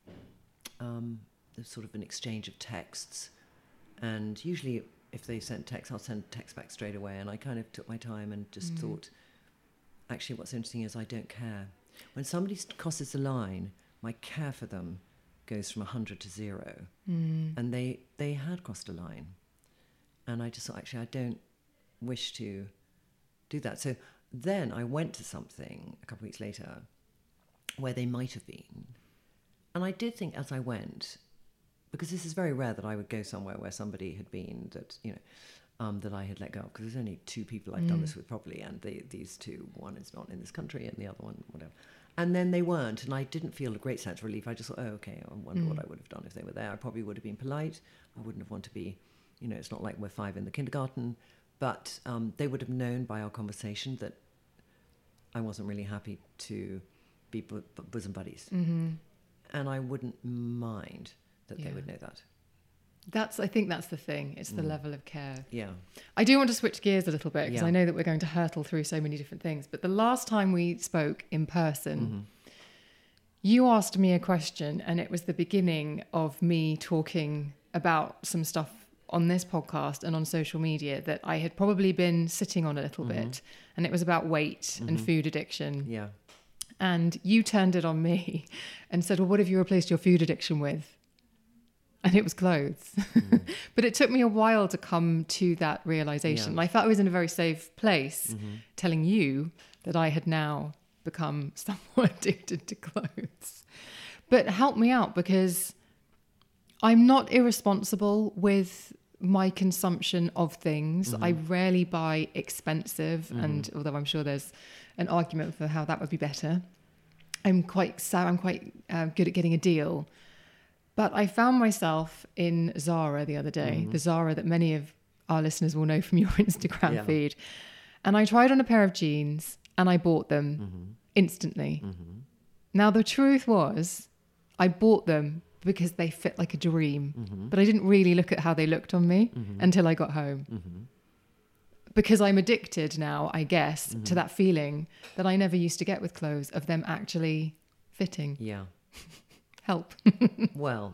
S2: know, there's sort of an exchange of texts, and usually if they send text, I'll send text back straight away, and I kind of took my time and just thought, actually what's interesting is I don't care. When somebody crosses the line, my care for them goes from 100 to 0, and they had crossed a line, and I just thought, actually I don't wish to do that. So then I went to something a couple of weeks later where they might have been, and I did think as I went, because this is very rare that I would go somewhere where somebody had been that, you know, that I had let go of, because there's only 2 people I've done this with properly, and these 2, one is not in this country and the other one whatever. And then they weren't, and I didn't feel a great sense of relief. I just thought, oh, okay, I wonder what I would have done if they were there. I probably would have been polite. I wouldn't have wanted to be, you know, it's not like we're 5 in the kindergarten. But they would have known by our conversation that I wasn't really happy to be bosom buddies. And I wouldn't mind that they would know that.
S1: I think that's the thing. It's the level of care.
S2: Yeah.
S1: I do want to switch gears a little bit, because I know that we're going to hurtle through so many different things. But the last time we spoke in person, you asked me a question, and it was the beginning of me talking about some stuff on this podcast and on social media that I had probably been sitting on a little bit. And it was about weight and food addiction.
S2: Yeah.
S1: And you turned it on me and said, well, what have you replaced your food addiction with? And it was clothes. But it took me a while to come to that realization.
S2: Yeah.
S1: I felt I was in a very safe place telling you that I had now become somewhat addicted to clothes. But help me out, because I'm not irresponsible with my consumption of things. I rarely buy expensive, and although I'm sure there's an argument for how that would be better, I'm quite good at getting a deal. But I found myself in Zara the other day, the Zara that many of our listeners will know from your Instagram feed. And I tried on a pair of jeans and I bought them instantly. Now, the truth was, I bought them because they fit like a dream, but I didn't really look at how they looked on me until I got home. Because I'm addicted now, I guess, to that feeling that I never used to get with clothes, of them actually fitting.
S2: Yeah.
S1: Help.
S2: Well,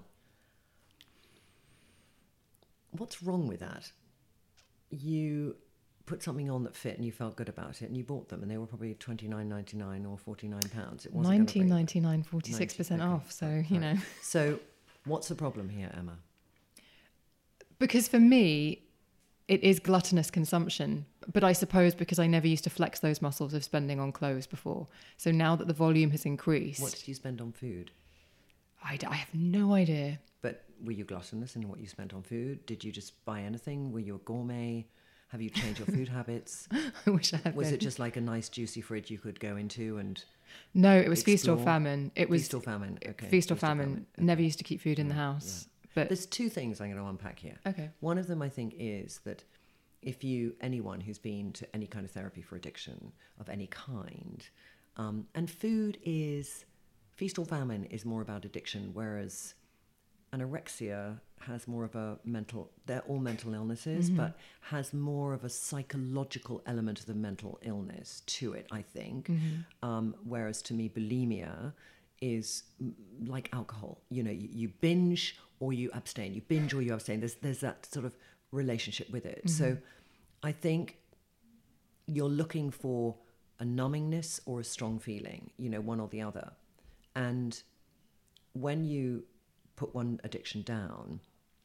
S2: what's wrong with that? You put something on that fit and you felt good about it, and you bought them, and they were probably £29.99 or £49. It wasn't
S1: $19.99, 46% off. So, you know.
S2: So what's the problem here, Emma?
S1: Because for me, it is gluttonous consumption. But I suppose because I never used to flex those muscles of spending on clothes before. So now that the volume has increased.
S2: What did you spend on food?
S1: I have no idea.
S2: But were you gluttonous in what you spent on food? Did you just buy anything? Were you a gourmet? Have you changed your food habits?
S1: I wish I had.
S2: Was it just like a nice juicy fridge you could go into and?
S1: No, it was
S2: explore?
S1: feast or famine. It was
S2: feast or famine. Okay.
S1: Feast or famine. Okay. Never used to keep food in the house.
S2: Yeah.
S1: But
S2: there's two things I'm going to unpack here.
S1: Okay.
S2: One of them, I think, is that if anyone who's been to any kind of therapy for addiction of any kind, and food is, feast or famine is more about addiction, whereas anorexia has more of a they're all mental illnesses, but has more of a psychological element of the mental illness to it, I think. Whereas to me, bulimia is like alcohol. You know, you binge or you abstain. You binge or you abstain. There's that sort of relationship with it. So I think you're looking for a numbingness or a strong feeling, one or the other. And when you put one addiction down,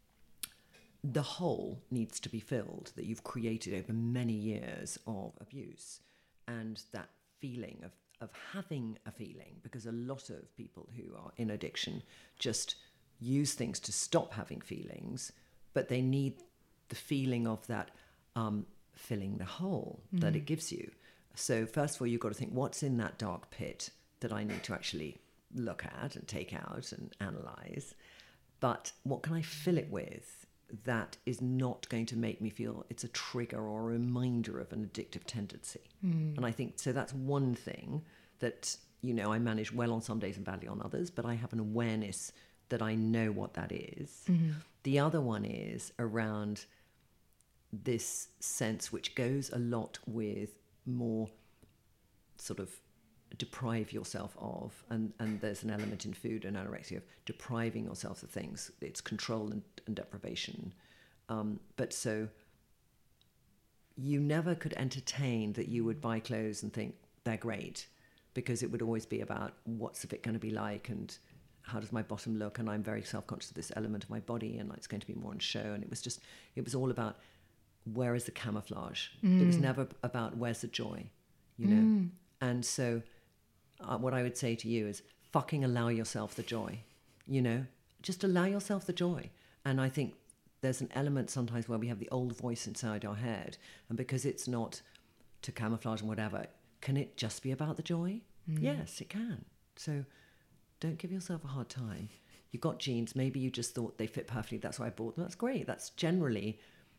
S2: the hole needs to be filled that you've created over many years of abuse. And that feeling of having a feeling, because a lot of people who are in addiction just use things to stop having feelings, but they need the feeling of that filling the hole that it gives you. So first of all, you've got to think, what's in that dark pit that I need to actually look at and take out and analyze? But what can I fill it with that is not going to make me feel it's a trigger or a reminder of an addictive tendency? And I think, so that's one thing that, I manage well on some days and badly on others, but I have an awareness that I know what that is. The other one is around this sense, which goes a lot with more sort of deprive yourself of, and there's an element in food and anorexia of depriving yourself of things. It's control and deprivation. But so you never could entertain that you would buy clothes and think they're great, because it would always be about what's the fit going to be like and how does my bottom look, and I'm very self-conscious of this element of my body and it's going to be more on show. And it was all about where is the camouflage. It was never about where's the joy, And so what I would say to you is fucking allow yourself the joy, just allow yourself the joy. And I think there's an element sometimes where we have the old voice inside our head, and because it's not to camouflage and whatever, can it just be about the joy? Yes, it can. So don't give yourself a hard time. You've got jeans, maybe you just thought they fit perfectly, that's why I bought them. That's great. That's generally,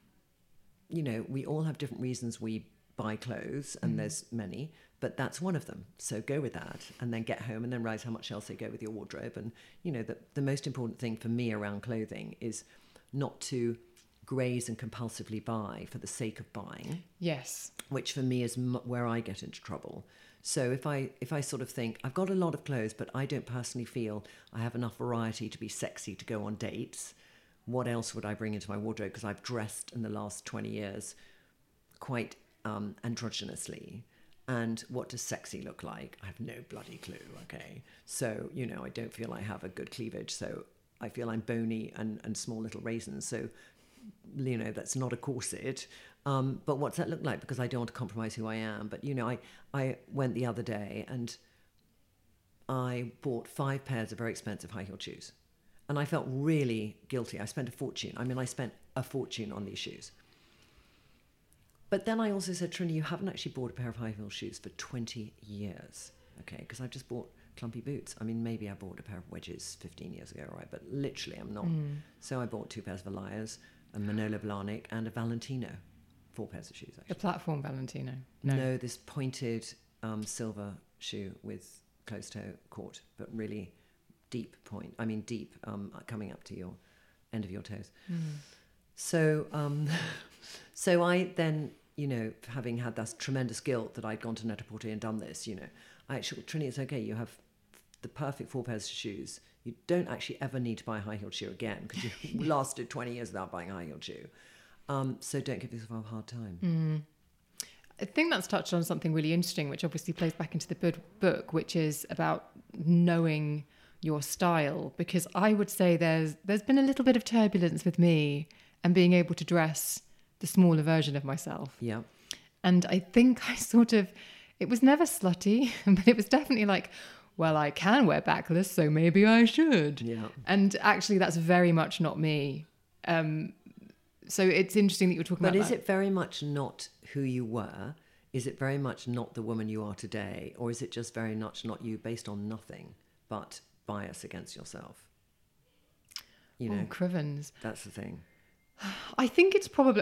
S2: we all have different reasons we buy clothes, and there's many, but that's one of them. So go with that, and then get home and then realize how much else they go with your wardrobe. And, the most important thing for me around clothing is not to graze and compulsively buy for the sake of buying.
S1: Yes.
S2: Which for me is where I get into trouble. So if I sort of think, I've got a lot of clothes, but I don't personally feel I have enough variety to be sexy to go on dates, what else would I bring into my wardrobe? Because I've dressed in the last 20 years quite androgynously. And what does sexy look like? I have no bloody clue, okay? So, I don't feel I have a good cleavage. So I feel I'm bony and small little raisins. So, that's not a corset. But what's that look like? Because I don't want to compromise who I am. But, I went the other day and I bought 5 pairs of very expensive high-heeled shoes. And I felt really guilty. I spent a fortune. I spent a fortune on these shoes. But then I also said, Trinny, you haven't actually bought a pair of high-heeled shoes for 20 years, okay? Because I've just bought clumpy boots. Maybe I bought a pair of wedges 15 years ago, right? But literally I'm not. So I bought 2 pairs of Elias, a Manolo Blahnik, and a Valentino. 4 pairs of shoes, actually.
S1: A platform Valentino?
S2: No, this pointed silver shoe with closed-toe court, but really deep point. Deep, coming up to your end of your toes. So I then, having had that tremendous guilt that I'd gone to Net-a-Porter and done this, I actually, Trinny, it's okay. You have the perfect 4 pairs of shoes. You don't actually ever need to buy a high-heeled shoe again, because you lasted 20 years without buying a high-heeled shoe. So don't give yourself a hard time.
S1: I think that's touched on something really interesting, which obviously plays back into the book, which is about knowing your style. Because I would say there's been a little bit of turbulence with me and being able to dress the smaller version of myself.
S2: Yeah.
S1: And I think it was never slutty, but it was definitely like, well, I can wear backless, so maybe I should.
S2: Yeah.
S1: And actually, that's very much not me. So it's interesting that you're talking about that.
S2: But is it very much not who you were? Is it very much not the woman you are today? Or is it just very much not you based on nothing but bias against yourself?
S1: Crivens.
S2: That's the thing.
S1: I think,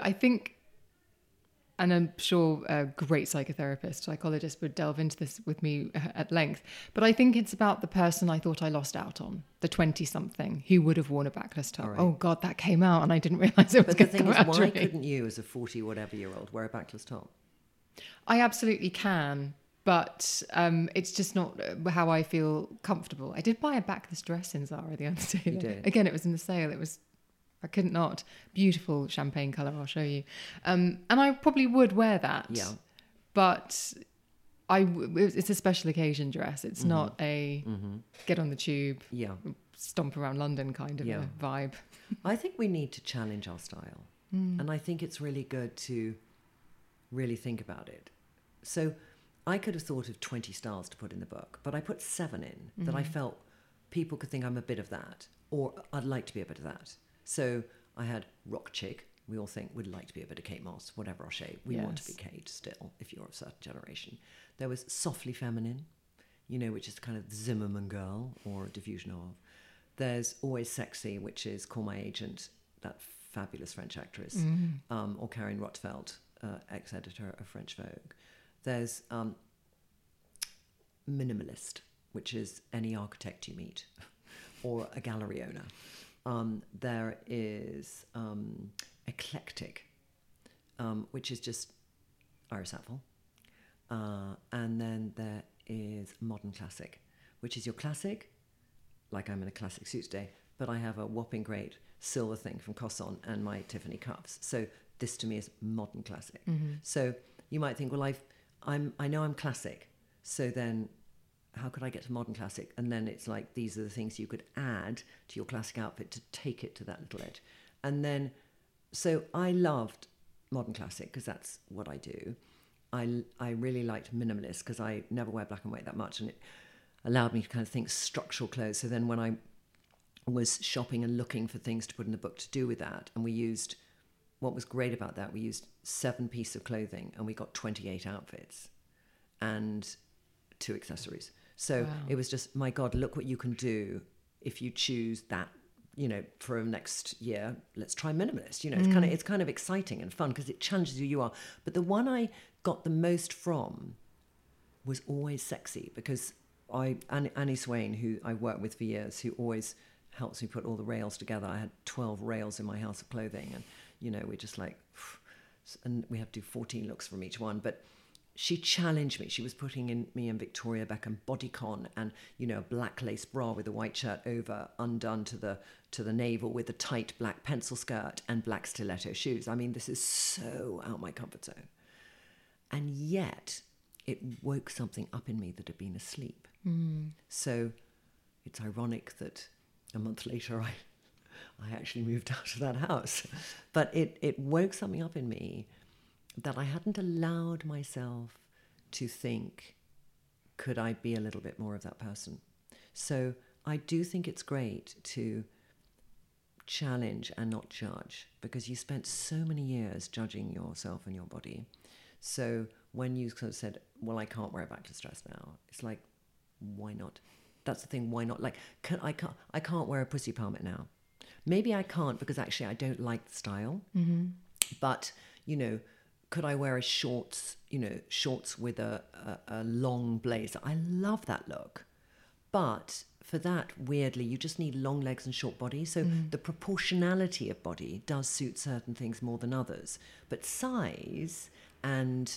S1: and I'm sure a great psychologist would delve into this with me at length, but I think it's about the person I thought I lost out on, the 20-something who would have worn a backless top.
S2: Right.
S1: Oh God, that came out and I didn't realise it was going to come out.
S2: But the thing is, why couldn't you as a 40-whatever-year-old wear a backless top?
S1: I absolutely can, but it's just not how I feel comfortable. I did buy a backless dress in Zara the other day.
S2: You did?
S1: Again, it was in the sale. I couldn't not. Beautiful champagne colour, I'll show you. And I probably would wear that.
S2: Yeah.
S1: But It's a special occasion dress. It's not a get on the tube, stomp around London kind of a vibe.
S2: I think we need to challenge our style. And I think it's really good to really think about it. So I could have thought of 20 styles to put in the book, but I put 7 in that I felt people could think I'm a bit of that, or I'd like to be a bit of that. So I had rock chic. We all think we'd like to be a bit of Kate Moss, whatever our shape. We want to be Kate still, if you're of a certain generation. There was softly feminine, which is kind of the Zimmerman girl or a diffusion of. There's always sexy, which is Call My Agent, that fabulous French actress, or Karen Rottfeld, ex-editor of French Vogue. There's minimalist, which is any architect you meet, or a gallery owner. There is eclectic, which is just Iris Apfel. And then there is modern classic, which is your classic, like I'm in a classic suit today, but I have a whopping great silver thing from Cosson and my Tiffany cuffs. So this to me is modern classic. So you might think, well, I know I'm classic, so then how could I get to modern classic? And then it's like, these are the things you could add to your classic outfit to take it to that little edge. And then, so I loved modern classic because that's what I do. I really liked minimalist because I never wear black and white that much, and it allowed me to kind of think structural clothes. So then when I was shopping and looking for things to put in the book to do with that, and what was great about that, we used 7 pieces of clothing and we got 28 outfits and 2 accessories. So It was just, my God, look what you can do if you choose that, for next year, let's try minimalist. It's kind of exciting and fun because it challenges who you are. But the one I got the most from was always sexy, because Annie Swain, who I worked with for years, who always helps me put all the rails together. I had 12 rails in my house of clothing, and we're just like, and we have to do 14 looks from each one. But she challenged me. She was putting in me and Victoria Beckham bodycon, and a black lace bra with a white shirt over, undone to the navel, with a tight black pencil skirt and black stiletto shoes. I mean, this is so out my comfort zone, and yet it woke something up in me that had been asleep. So it's ironic that a month later I actually moved out of that house, but it woke something up in me that I hadn't allowed myself to think, could I be a little bit more of that person? So I do think it's great to challenge and not judge, because you spent so many years judging yourself and your body. So when you sort of said, well, I can't wear a backless dress now, it's like, why not? That's the thing, why not? Like, I can't wear a pussy pelmet now. Maybe I can't because actually I don't like the style. But, could I wear shorts with a long blazer? I love that look. But for that, weirdly, you just need long legs and short body. So the proportionality of body does suit certain things more than others. But size and,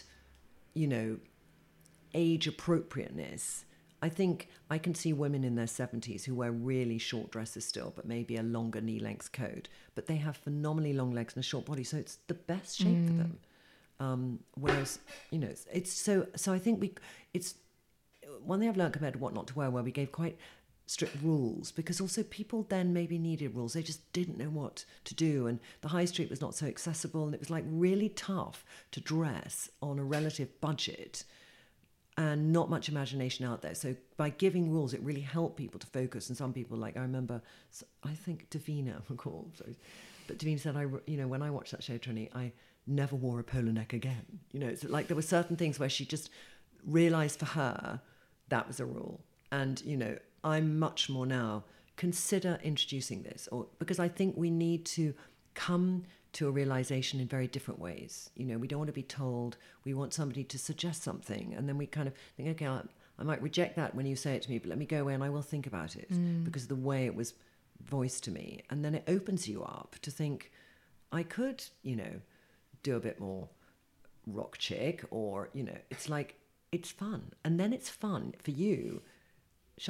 S2: age appropriateness, I think I can see women in their 70s who wear really short dresses still, but maybe a longer knee-length coat. But they have phenomenally long legs and a short body, so it's the best shape for them. Whereas, it's so I think it's one thing I've learned compared to What Not to Wear, where we gave quite strict rules, because also people then maybe needed rules. They just didn't know what to do, and the high street was not so accessible, and it was like really tough to dress on a relative budget and not much imagination out there. So by giving rules, it really helped people to focus. And some people, like I remember, I think Davina, but Davina said, when I watched that show, Trini, I never wore a polo neck again. It's like there were certain things where she just realised for her that was a rule. And, I'm much more now, consider introducing this, because I think we need to come to a realisation in very different ways. We don't want to be told, we want somebody to suggest something, and then we kind of think, okay, I might reject that when you say it to me, but let me go away and I will think about it because of the way it was voiced to me. And then it opens you up to think, I could, do a bit more rock chick, or, it's like, it's fun. And then it's fun for you.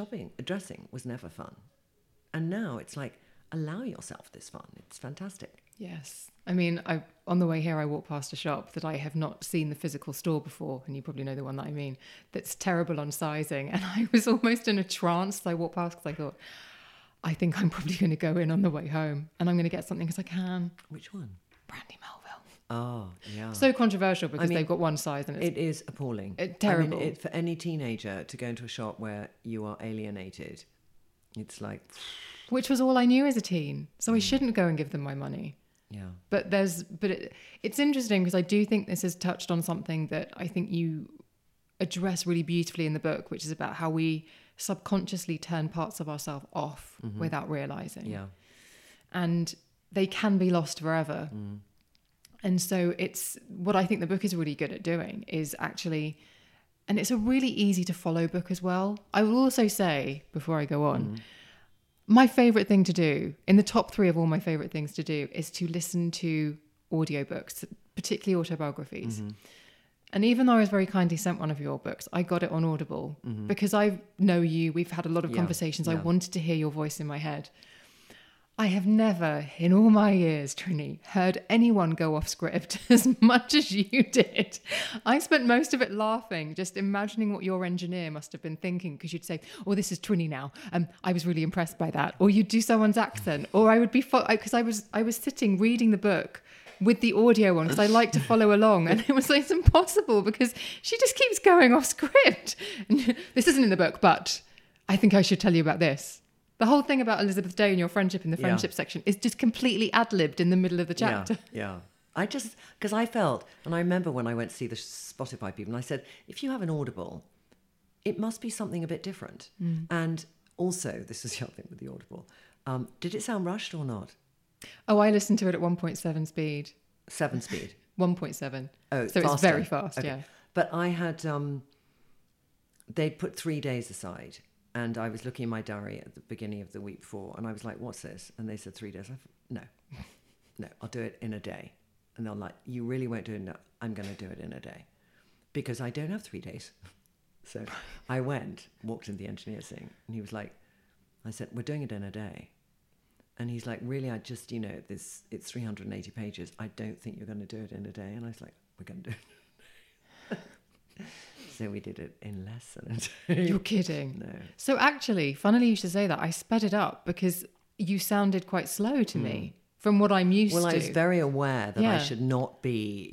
S2: Dressing was never fun. And now it's like, allow yourself this fun. It's fantastic.
S1: Yes. I mean, on the way here, I walked past a shop that I have not seen the physical store before, and you probably know the one that I mean, that's terrible on sizing. And I was almost in a trance as I walked past because I thought, I think I'm probably going to go in on the way home and I'm going to get something because I can.
S2: Which one?
S1: Brandy Melville.
S2: Oh, yeah.
S1: So controversial because they've got one size and
S2: it is appalling.
S1: Terrible.
S2: I mean, for any teenager to go into a shop where you are alienated, it's like...
S1: Which was all I knew as a teen. So I shouldn't go and give them my money.
S2: Yeah.
S1: But it's interesting because I do think this has touched on something that I think you address really beautifully in the book, which is about how we subconsciously turn parts of ourselves off without realizing.
S2: Yeah.
S1: And they can be lost forever. And so it's what I think the book is really good at doing is actually, and it's a really easy to follow book as well. I will also say, before I go on, my favorite thing to do, in the top 3 of all my favorite things to do, is to listen to audiobooks, particularly autobiographies. And even though I was very kindly sent one of your books, I got it on Audible because I know you. We've had a lot of conversations. I wanted to hear your voice in my head. I have never, in all my years, Trini, heard anyone go off script as much as you did. I spent most of it laughing, just imagining what your engineer must have been thinking, because you'd say, oh, this is Trini now. I was really impressed by that. Or you'd do someone's accent. Or I would be, because I was sitting reading the book with the audio on, because I like to follow along. And it was like, it's impossible because she just keeps going off script. And this isn't in the book, but I think I should tell you about this. The whole thing about Elizabeth Day and your friendship in the friendship section is just completely ad-libbed in the middle of the chapter.
S2: Yeah. Because I felt, and I remember when I went to see the Spotify people, and I said, if you have an Audible, it must be something a bit different. And also, this is the other thing with the Audible, did it sound rushed or not?
S1: Oh, I listened to it at 1.7 speed.
S2: 7 speed?
S1: 1.7.
S2: Oh,
S1: so
S2: faster.
S1: It's very fast,
S2: okay.
S1: yeah.
S2: But I had, they'd put 3 days aside. And I was looking in my diary at the beginning of the week before, and I was like, what's this? And they said 3 days. I thought, no, I'll do it in a day. And they're like, you really won't do it? No, I'm going to do it in a day. Because I don't have 3 days. So I walked in the engineer's thing, and he was like, I said, we're doing it in a day. And he's like, really, I just, it's 380 pages. I don't think you're going to do it in a day. And I was like, we're going to do it. So we did it in less than a day.
S1: You're kidding.
S2: No.
S1: So actually, funnily you should say that. I sped it up because you sounded quite slow to me from what I'm used to.
S2: Well, I was very aware that I should not be,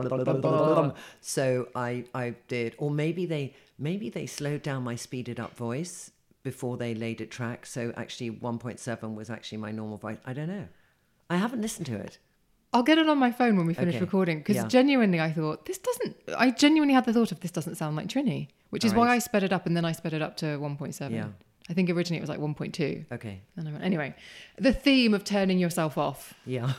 S2: So I did, or maybe they slowed down my speeded up voice before they laid it track. So actually 1.7 was actually my normal voice. I don't know. I haven't listened to it.
S1: I'll get it on my phone when we finish recording because genuinely I thought I genuinely had the thought of this doesn't sound like Trini, which is why I sped it up and then I sped it up to 1.7. Yeah. I think originally it was like 1.2.
S2: Okay.
S1: And I went, anyway, the theme of turning yourself off.
S2: Yeah.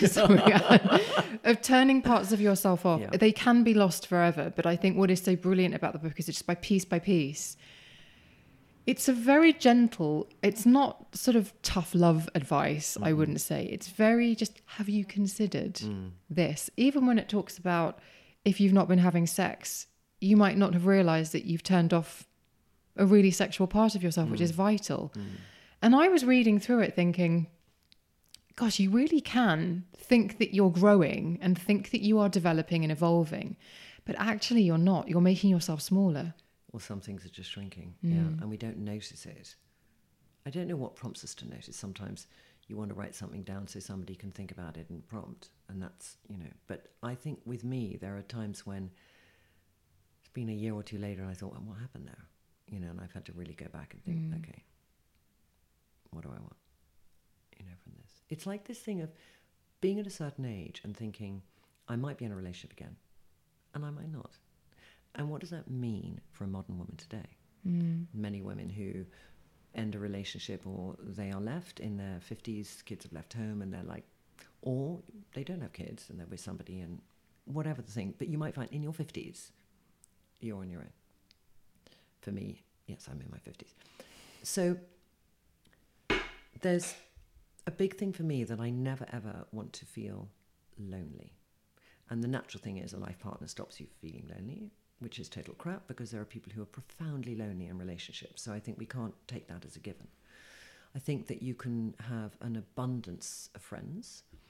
S1: Of turning parts of yourself off. Yeah. They can be lost forever. But I think what is so brilliant about the book is it's just by piece, it's a very gentle, it's not sort of tough love advice, I wouldn't say. It's very just, have you considered this? Even when it talks about if you've not been having sex, you might not have realised that you've turned off a really sexual part of yourself, which is vital. And I was reading through it thinking, gosh, you really can think that you're growing and think that you are developing and evolving, but actually you're not. You're making yourself smaller.
S2: Or some things are just shrinking, and we don't notice it. I don't know what prompts us to notice. Sometimes you want to write something down so somebody can think about it and prompt, and that's, But I think with me, there are times when it's been a year or two later, and I thought, well, what happened there? And I've had to really go back and think, okay, what do I want, from this? It's like this thing of being at a certain age and thinking, I might be in a relationship again, and I might not. And what does that mean for a modern woman today? Many women who end a relationship or they are left in their 50s, kids have left home and they're like, or they don't have kids and they're with somebody and whatever the thing. But you might find in your 50s, you're on your own. For me, yes, I'm in my 50s. So there's a big thing for me that I never, ever want to feel lonely. And the natural thing is a life partner stops you feeling lonely, which is total crap because there are people who are profoundly lonely in relationships. So I think we can't take that as a given. I think that you can have an abundance of friends,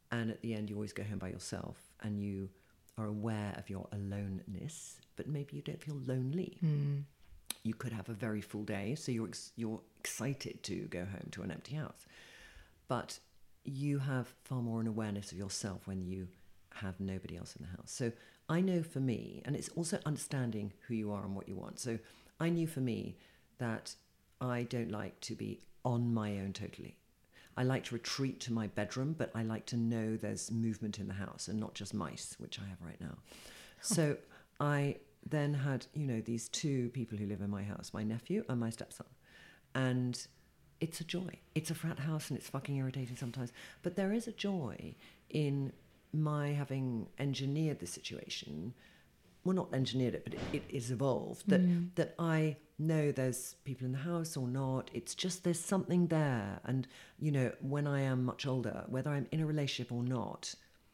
S2: And at the end, you always go home by yourself, and you are aware of your aloneness, but maybe you don't feel lonely. You could have a very full day, so you're excited to go home to an empty house. But you have far more an awareness of yourself when you have nobody else in the house. So I know for me, and it's also understanding who you are and what you want. So I knew for me that I don't like to be on my own totally. I like to retreat to my bedroom, but I like to know there's movement in the house and not just mice, which I have right now. So I then had, these two people who live in my house, my nephew and my stepson. And it's a joy. It's a frat house and it's fucking irritating sometimes. But there is a joy in my having engineered the situation. Well, not engineered it, but it is evolved. That I know there's people in the house or not. It's just there's something there. And, when I am much older, whether I'm in a relationship or not,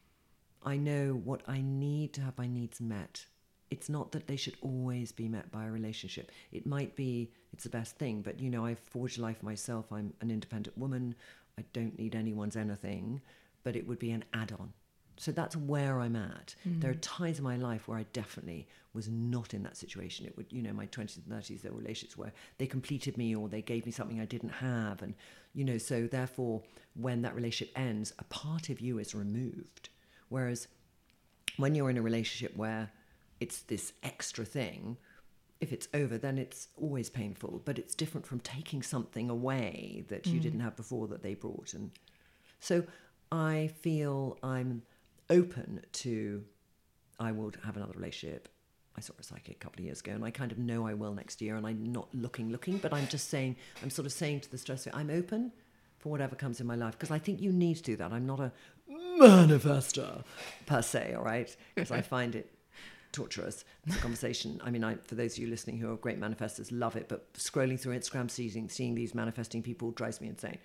S2: I know what I need to have my needs met. It's not that they should always be met by a relationship. It might be, it's the best thing, but, I've forged life myself. I'm an independent woman. I don't need anyone's anything, but it would be an add-on. So that's where I'm at. There are times in my life where I definitely was not in that situation. It would, my 20s and 30s, there were relationships where they completed me or they gave me something I didn't have. And, so therefore, when that relationship ends, a part of you is removed. Whereas when you're in a relationship where it's this extra thing, if it's over, then it's always painful. But it's different from taking something away that you didn't have before that they brought. And so I feel I'm open to, I will have another relationship. I saw a psychic a couple of years ago, and I kind of know I will next year, and I'm not looking, but I'm just saying, I'm sort of saying to the stress, I'm open for whatever comes in my life, because I think you need to do that. I'm not a manifester per se, all right? Because I find it torturous as a conversation. I mean, for those of you listening who are great manifestors, love it, but scrolling through Instagram, seeing these manifesting people drives me insane.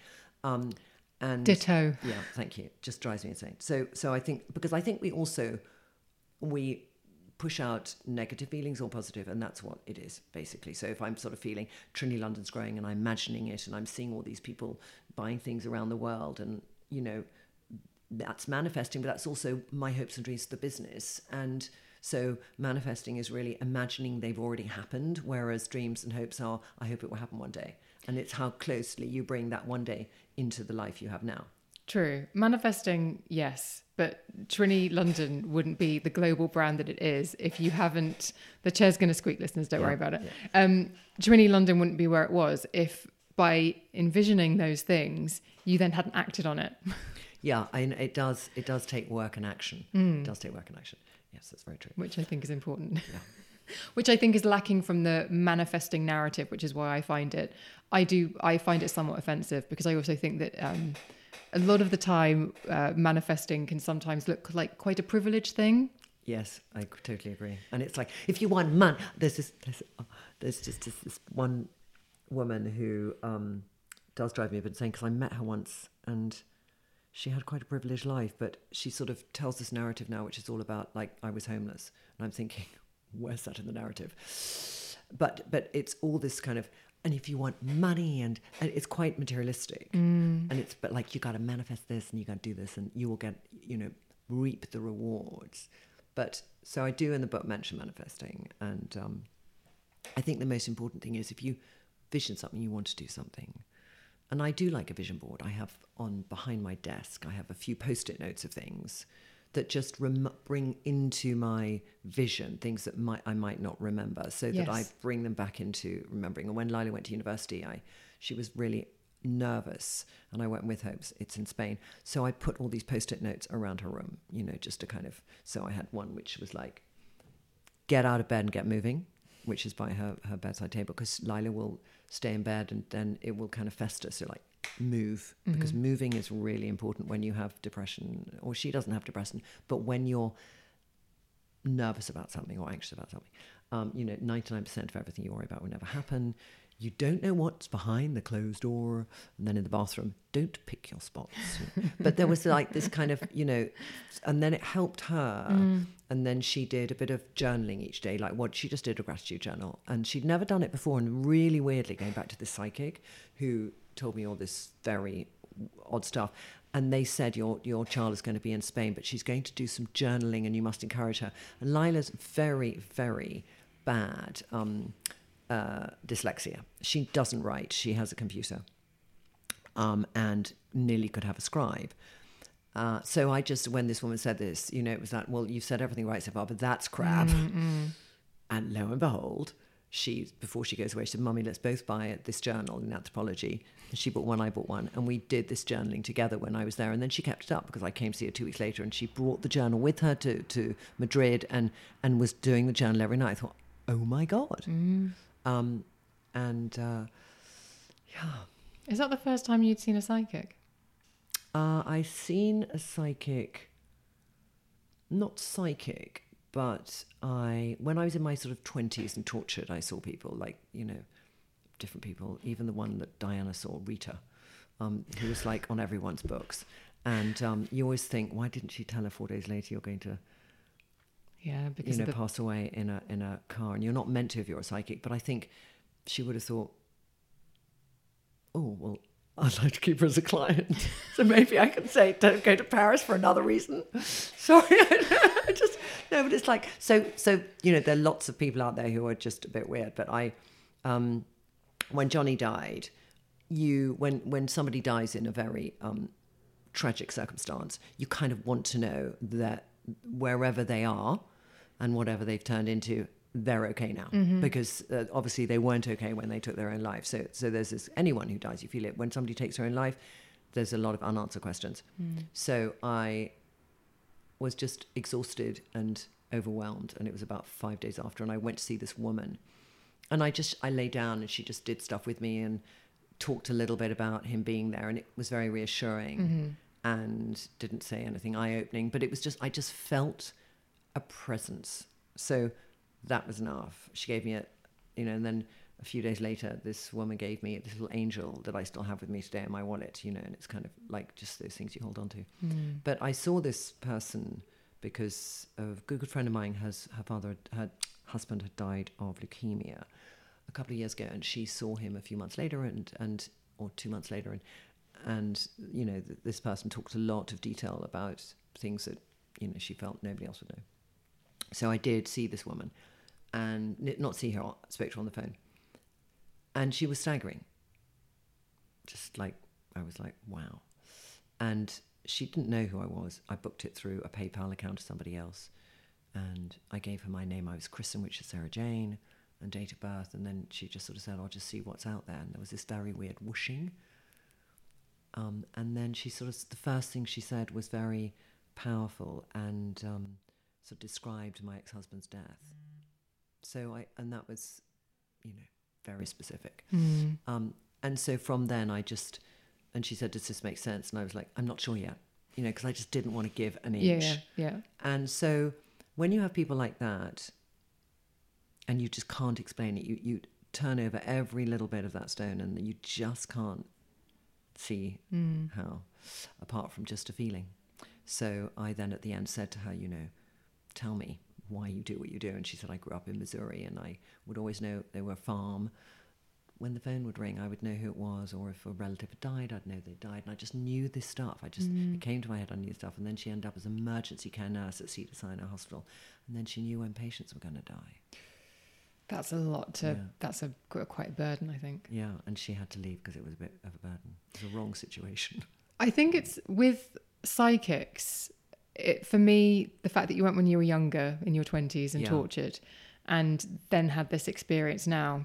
S2: And
S1: ditto.
S2: Yeah, thank you. Just drives me insane. So I think, because I think we push out negative feelings or positive, and that's what it is, basically. So if I'm sort of feeling Trinity London's growing and I'm imagining it and I'm seeing all these people buying things around the world, and, that's manifesting, but that's also my hopes and dreams for the business. And so manifesting is really imagining they've already happened, whereas dreams and hopes are, I hope it will happen one day. And it's how closely you bring that one day into the life you have now.
S1: True. Manifesting, yes. But Trinity London wouldn't be the global brand that it is if you haven't... The chair's going to squeak, listeners, don't worry about it. Yeah. Trinity London wouldn't be where it was if by envisioning those things, you then hadn't acted on it.
S2: Yeah, it does take work and action. It does take work and action. Yes, that's very true.
S1: Which I think is important.
S2: Yeah.
S1: Which I think is lacking from the manifesting narrative, which is why I find it somewhat offensive, because I also think that a lot of the time manifesting can sometimes look like quite a privileged thing.
S2: Yes, I totally agree. And it's like, if you want money, there's just this one woman who does drive me a bit insane, because I met her once and she had quite a privileged life, but she sort of tells this narrative now, which is all about, like, I was homeless. And I'm thinking, where's that in the narrative? But it's all this kind of, and if you want money, and it's quite materialistic. And it's, but like, you got to manifest this and you got to do this and you will get, reap the rewards. But so I do in the book mention manifesting. And I think the most important thing is if you vision something, you want to do something. And I do like a vision board. I have behind my desk, I have a few post-it notes of things that just bring into my vision things that I might not remember, so that I bring them back into remembering. And when Lila went to university, she was really nervous, and I went with her. It's in Spain. So I put all these post-it notes around her room, just to kind of, so I had one which was like, get out of bed and get moving, which is by her bedside table, because Lila will stay in bed and then it will kind of fester. So like, move, because moving is really important when you have depression, or she doesn't have depression, but when you're nervous about something or anxious about something, 99% of everything you worry about will never happen. You don't know what's behind the closed door. And then in the bathroom, don't pick your spots. But there was like this kind of, and then it helped her. And then she did a bit of journaling each day, like she just did a gratitude journal. And she'd never done it before. And really weirdly, going back to this psychic who told me all this very odd stuff, And they said, your child is going to be in Spain, but she's going to do some journaling and you must encourage her. And Lila's very, very bad dyslexia. She doesn't write. She has a computer and nearly could have a scribe. So I just, when this woman said this, you know, it was like, well, you've said everything right so far, but that's crap. And lo and behold, before she goes away, she said, Mummy, let's both buy this journal in anthropology. And she bought one, I bought one. And we did this journaling together when I was there. And then she kept it up because I came to see her 2 weeks later, and she brought the journal with her to Madrid and was doing the journal every night. I thought, oh my God. Yeah.
S1: Is that the first time you'd seen a psychic?
S2: I've seen a psychic, not psychic, but when I was in my sort of 20s and tortured, I saw people like, you know, different people, even the one that Diana saw, Rita, who was like on everyone's books. And you always think, why didn't she tell her 4 days later you're going to,
S1: because
S2: pass away in a car? And you're not meant to if you're a psychic. But I think she would have thought, oh, well, I'd like to keep her as a client. So maybe I can say, don't go to Paris for another reason. Sorry. No, but it's like, so, you know, there are lots of people out there who are just a bit weird. But when Johnny died, when somebody dies in a very tragic circumstance, you kind of want to know that wherever they are and whatever they've turned into, they're okay now, because obviously they weren't okay when they took their own life. So there's this, anyone who dies, you feel it. When somebody takes their own life, there's a lot of unanswered questions. So I was just exhausted and overwhelmed, and it was about 5 days after, and I went to see this woman, and I lay down, and she just did stuff with me and talked a little bit about him being there, and it was very reassuring and didn't say anything eye-opening, but it was just, I just felt a presence. So that was enough. She gave me and then a few days later, this woman gave me this little angel that I still have with me today in my wallet, you know, and it's kind of like just those things you hold on to. But I saw this person because a good friend of mine, her husband had died of leukemia a couple of years ago, and she saw him a few months later or 2 months later. And you know, this person talked a lot of detail about things that, you know, she felt nobody else would know. So I did see this woman, and not see her, spoke to her on the phone. And she was staggering. Just like, I was like, wow. And she didn't know who I was. I booked it through a PayPal account to somebody else. And I gave her my name. I was Kristen, which is Sarah Jane, and date of birth. And then she just sort of said, I'll just see what's out there. And there was this very weird whooshing. And then she sort of, the first thing she said was very powerful and sort of described my ex-husband's death. So and that was, you know, very specific. And so from then and she said, does this make sense? And I was like, I'm not sure yet, you know, because I just didn't want to give an inch.
S1: Yeah.
S2: And so when you have people like that and you just can't explain it, you turn over every little bit of that stone and you just can't see how, apart from just a feeling. So I then at the end said to her, you know, tell me why you do what you do. And she said, I grew up in Missouri, and I would always know they were a farm. When the phone would ring, I would know who it was, or if a relative had died, I'd know they died. And I just knew this stuff. It came to my head, I knew stuff. And then she ended up as an emergency care nurse at Cedars-Sinai Hospital. And then she knew when patients were going to die.
S1: That's a lot that's quite a burden, I think.
S2: Yeah, and she had to leave because it was a bit of a burden. It was a wrong situation.
S1: I think it's with psychics, for me, the fact that you went when you were younger, in your 20s, and tortured, and then had this experience now,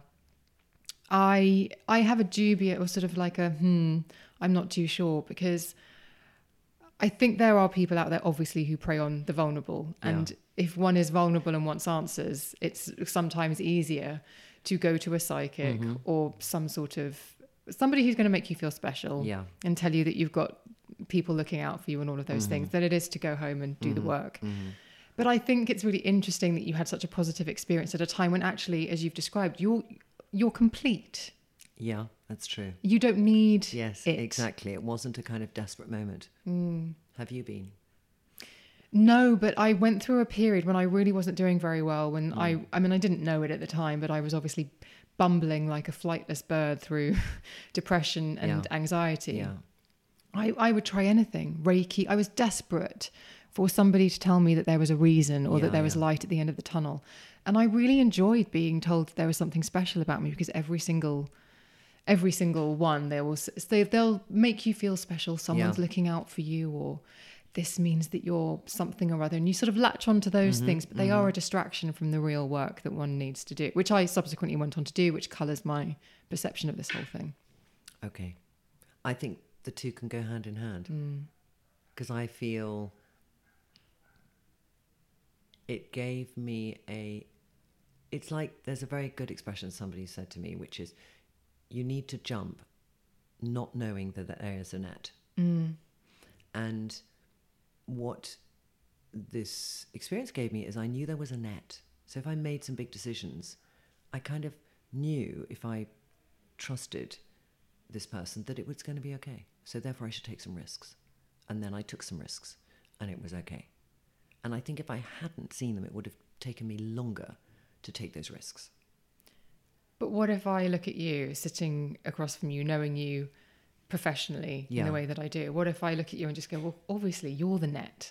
S1: I have a dubious, or sort of like I'm not too sure, because I think there are people out there, obviously, who prey on the vulnerable. And if one is vulnerable and wants answers, it's sometimes easier to go to a psychic or some sort of somebody who's going to make you feel special and tell you that you've got people looking out for you and all of those things, than it is to go home and do the work. But I think it's really interesting that you had such a positive experience at a time when actually, as you've described, you're complete.
S2: Yeah, that's true.
S1: You don't need
S2: Yes,
S1: it.
S2: exactly. It wasn't a kind of desperate moment. Have you been?
S1: No, but I went through a period when I really wasn't doing very well, when I mean, I didn't know it at the time, but I was obviously bumbling like a flightless bird through depression and anxiety. I would try anything. Reiki. I was desperate for somebody to tell me that there was a reason or that there was light at the end of the tunnel. And I really enjoyed being told that there was something special about me, because every single one, they'll make you feel special. Someone's looking out for you, or this means that you're something or other. And you sort of latch onto those things, but they are a distraction from the real work that one needs to do, which I subsequently went on to do, which colours my perception of this whole thing.
S2: Okay. I think the two can go hand in hand. Because I feel it gave me it's like, there's a very good expression somebody said to me, which is, you need to jump not knowing that there is a net. And what this experience gave me is I knew there was a net. So if I made some big decisions, I kind of knew, if I trusted this person, that it was going to be okay. So therefore I should take some risks. And then I took some risks and it was okay. And I think if I hadn't seen them, it would have taken me longer to take those risks.
S1: But what if I look at you sitting across from you, knowing you professionally in the way that I do? What if I look at you and just go, well, obviously you're the net?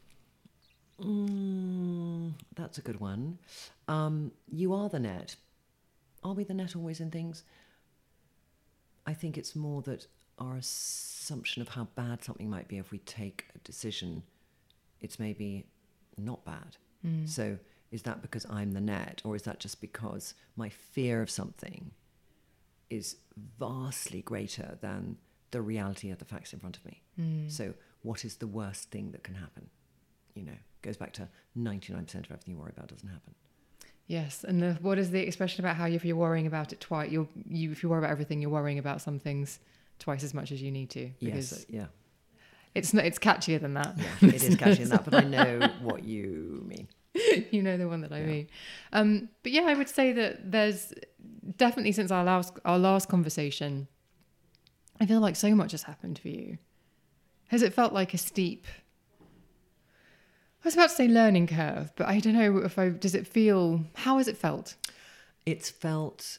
S2: That's a good one. You are the net. Are we the net always in things? I think it's more that our assumption of how bad something might be if we take a decision, it's maybe not bad. So is that because I'm the net, or is that just because my fear of something is vastly greater than the reality of the facts in front of me? So what is the worst thing that can happen? You know, goes back to 99% of everything you worry about doesn't happen.
S1: Yes, and what is the expression about how if you're worrying about it twice, if you worry about everything, you're worrying about some things twice as much as you need to.
S2: Yes, yeah.
S1: It's catchier than that.
S2: Yeah, it is catchier than that, but I know what you mean.
S1: You know the one that I mean. But yeah, I would say that there's definitely, since our last conversation, I feel like so much has happened for you. Has it felt like a steep, I was about to say learning curve, but I don't know how has it felt?
S2: It's felt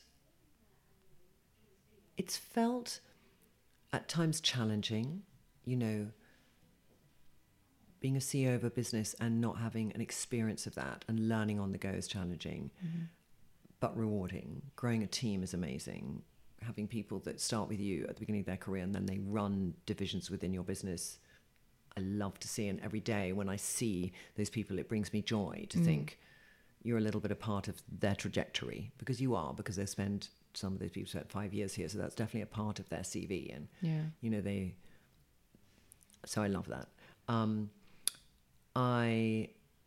S2: at times challenging, you know, being a CEO of a business and not having an experience of that and learning on the go is challenging, but rewarding. Growing a team is amazing. Having people that start with you at the beginning of their career and then they run divisions within your business, I love to see. And every day when I see those people, it brings me joy to think you're a little bit a part of their trajectory, because they spend, some of those people spent 5 years here. So that's definitely a part of their CV. And, you know, so I love that. I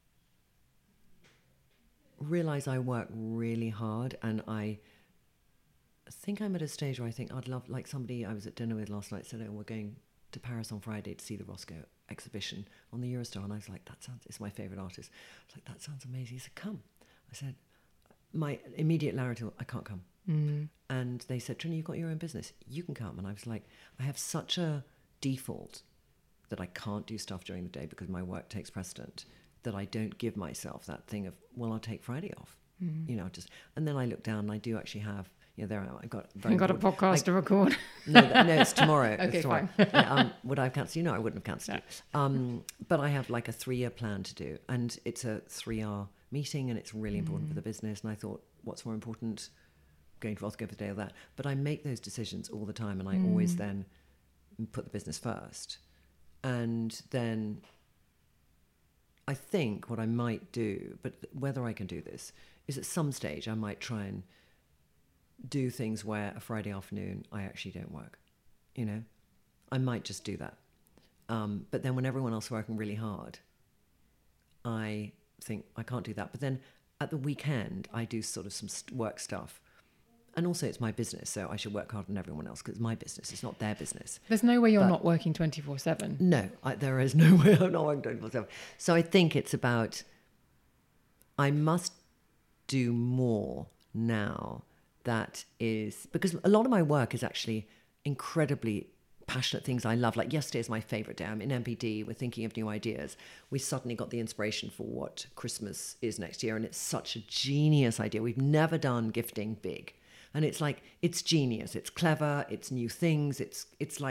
S2: realize I work really hard, and I think I'm at a stage where I think I'd love, like somebody I was at dinner with last night said, oh, we're going to Paris on Friday to see the Roscoe exhibition on the Eurostar. And I was like, it's my favourite artist. I was like, that sounds amazing. He said, come. I said, my immediate narrative, I can't come. And they said, Trini, you've got your own business. You can come. And I was like, I have such a default that I can't do stuff during the day because my work takes precedent, that I don't give myself that thing of, well, I'll take Friday off. You know, and then I look down and I do actually have, you know, there I've got
S1: a podcast to record.
S2: No, it's tomorrow.
S1: Okay,
S2: it's tomorrow.
S1: fine.
S2: Would I have cancelled you? No, I wouldn't have cancelled you. But I have like a 3-year plan to do, and it's a 3-hour meeting, and it's really important for the business. And I thought, what's more important, going to Roscoe for the day or that? But I make those decisions all the time, and I always then put the business first. And then I think what I might do, but whether I can do this, is at some stage I might try and do things where a Friday afternoon I actually don't work. You know, I might just do that. But then when everyone else is working really hard, I think I can't do that. But then at the weekend, I do sort of some work stuff. And also it's my business, so I should work harder than everyone else because it's my business. It's not their business.
S1: There's no way you're not working 24/7.
S2: No, there is no way I'm not working 24/7. So I think it's about, I must do more now. That is, because a lot of my work is actually incredibly passionate things I love. Like yesterday is my favorite day. I'm in MPD. We're thinking of new ideas. We suddenly got the inspiration for what Christmas is next year. And it's such a genius idea. We've never done gifting big. And it's like, it's genius, it's clever, it's new things, it's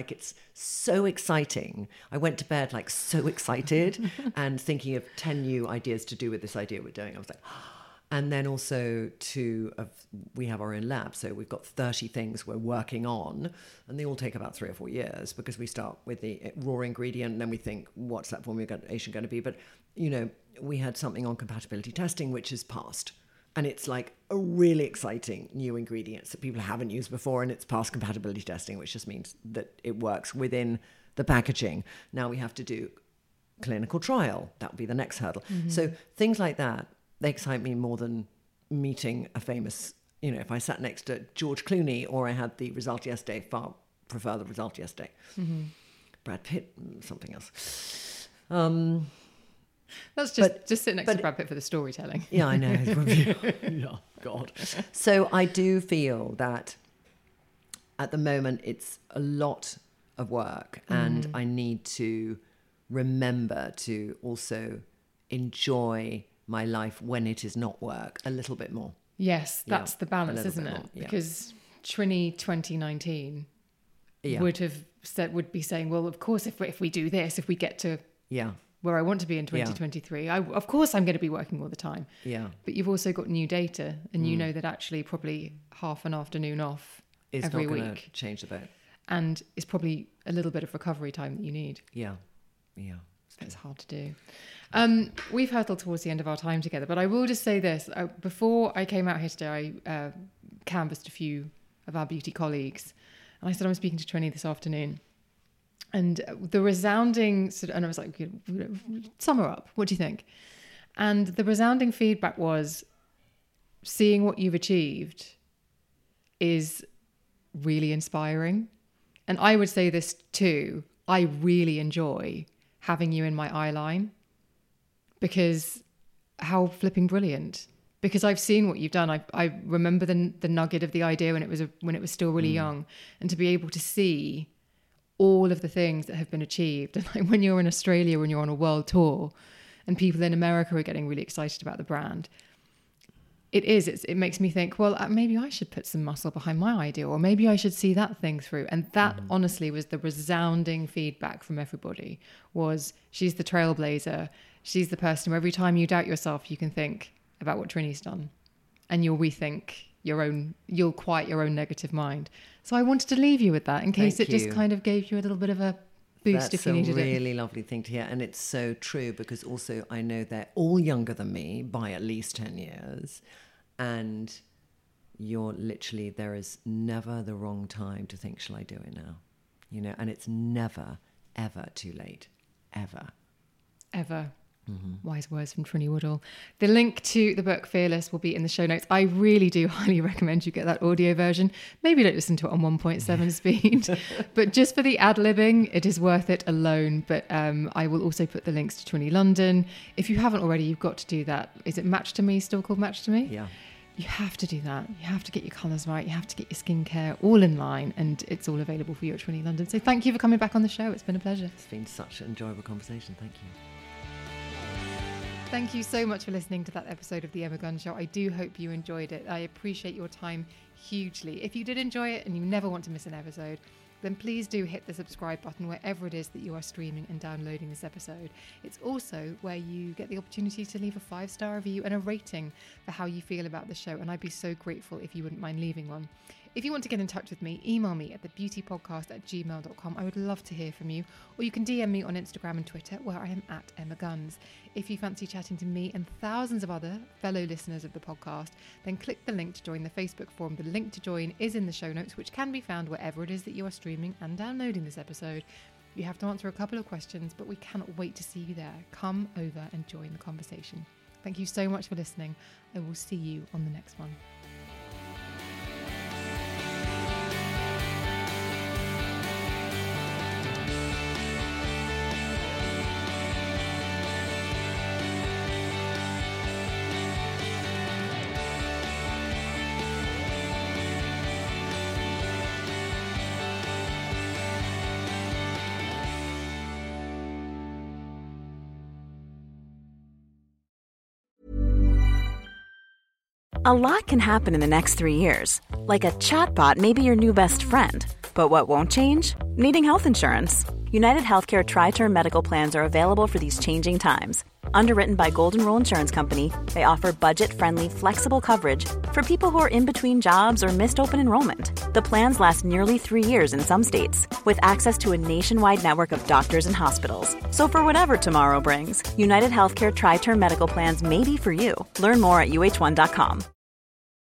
S2: so exciting. I went to bed like so excited and thinking of 10 new ideas to do with this idea we're doing. I was like, and then also we have our own lab, so we've got 30 things we're working on, and they all take about 3 or 4 years, because we start with the raw ingredient and then we think, what's that formulation going to be? But, you know, we had something on compatibility testing, which is passed. And it's like a really exciting new ingredients that people haven't used before, and it's past compatibility testing, which just means that it works within the packaging. Now we have to do clinical trial. That would be the next hurdle. Mm-hmm. So things like that, they excite me more than meeting a famous, you know, if I sat next to George Clooney or I had the result yesterday, far prefer the result yesterday. Mm-hmm. Brad Pitt, something else.
S1: That's just sit next to Brad Pitt for the storytelling.
S2: Yeah, I know. Yeah, God. So I do feel that at the moment it's a lot of work, and I need to remember to also enjoy my life when it is not work a little bit more.
S1: Yes, that's the balance, isn't it? Yeah. Because Trini 2019 would be saying, well, of course, if we do this, if we get to where I want to be in 2023, of course I'm going to be working all the time. Yeah. But you've also got new data, and you know that actually probably half an afternoon off
S2: is
S1: every
S2: not
S1: week
S2: going to change the boat.
S1: And it's probably a little bit of recovery time that you need.
S2: Yeah. Yeah.
S1: It's hard to do. We've hurtled towards the end of our time together, but I will just say this. Before I came out here today, I canvassed a few of our beauty colleagues, and I said I'm speaking to Trini this afternoon. And the resounding, and I was like, sum her up. What do you think? And the resounding feedback was, seeing what you've achieved is really inspiring. And I would say this too. I really enjoy having you in my eye line, because how flipping brilliant. Because I've seen what you've done. I remember the nugget of the idea when it was still really young, and to be able to see all of the things that have been achieved. And like when you're in Australia, when you're on a world tour and people in America are getting really excited about the brand, it makes me think, well, maybe I should put some muscle behind my idea, or maybe I should see that thing through. And that honestly was the resounding feedback from everybody, was she's the trailblazer. She's the person who every time you doubt yourself, you can think about what Trini's done, and you'll rethink you'll quiet your own negative mind. So I wanted to leave you with that in case it just kind of gave you a little bit of a boost if you needed it.
S2: That's a really lovely thing to hear. And it's so true, because also I know they're all younger than me by at least 10 years. And you're literally, there is never the wrong time to think, shall I do it now? You know, and it's never, ever too late. Ever.
S1: Ever. Mm-hmm. Wise words from Trini Woodall. The link to the book Fearless will be in the show notes. I really do highly recommend you get that audio version. Maybe don't listen to it on 1.7 speed, but just for the ad-libbing, it is worth it alone. But I will also put the links to Trini London. If you haven't already, you've got to do that. Is it Match to Me still called Match to Me?
S2: Yeah.
S1: You have to do that. You have to get your colours right. You have to get your skincare all in line, and it's all available for you at Trini London. So thank you for coming back on the show. It's been a pleasure.
S2: It's been such an enjoyable conversation. Thank you.
S1: Thank you so much for listening to that episode of The Emma Guns Show. I do hope you enjoyed it. I appreciate your time hugely. If you did enjoy it and you never want to miss an episode, then please do hit the subscribe button wherever it is that you are streaming and downloading this episode. It's also where you get the opportunity to leave a 5-star review and a rating for how you feel about the show, and I'd be so grateful if you wouldn't mind leaving one. If you want to get in touch with me, email me at thebeautypodcast@gmail.com. I would love to hear from you. Or you can DM me on Instagram and Twitter, where I am at Emma Guns. If you fancy chatting to me and thousands of other fellow listeners of the podcast, then click the link to join the Facebook forum. The link to join is in the show notes, which can be found wherever it is that you are streaming and downloading this episode. You have to answer a couple of questions, but we cannot wait to see you there. Come over and join the conversation. Thank you so much for listening. I will see you on the next one.
S3: A lot can happen in the next 3 years. Like a chatbot may be your new best friend. But what won't change? Needing health insurance. United Healthcare Tri-Term Medical Plans are available for these changing times. Underwritten by Golden Rule Insurance Company, they offer budget-friendly, flexible coverage for people who are in between jobs or missed open enrollment. The plans last nearly 3 years in some states, with access to a nationwide network of doctors and hospitals. So for whatever tomorrow brings, United Healthcare Tri-Term Medical Plans may be for you. Learn more at uh1.com.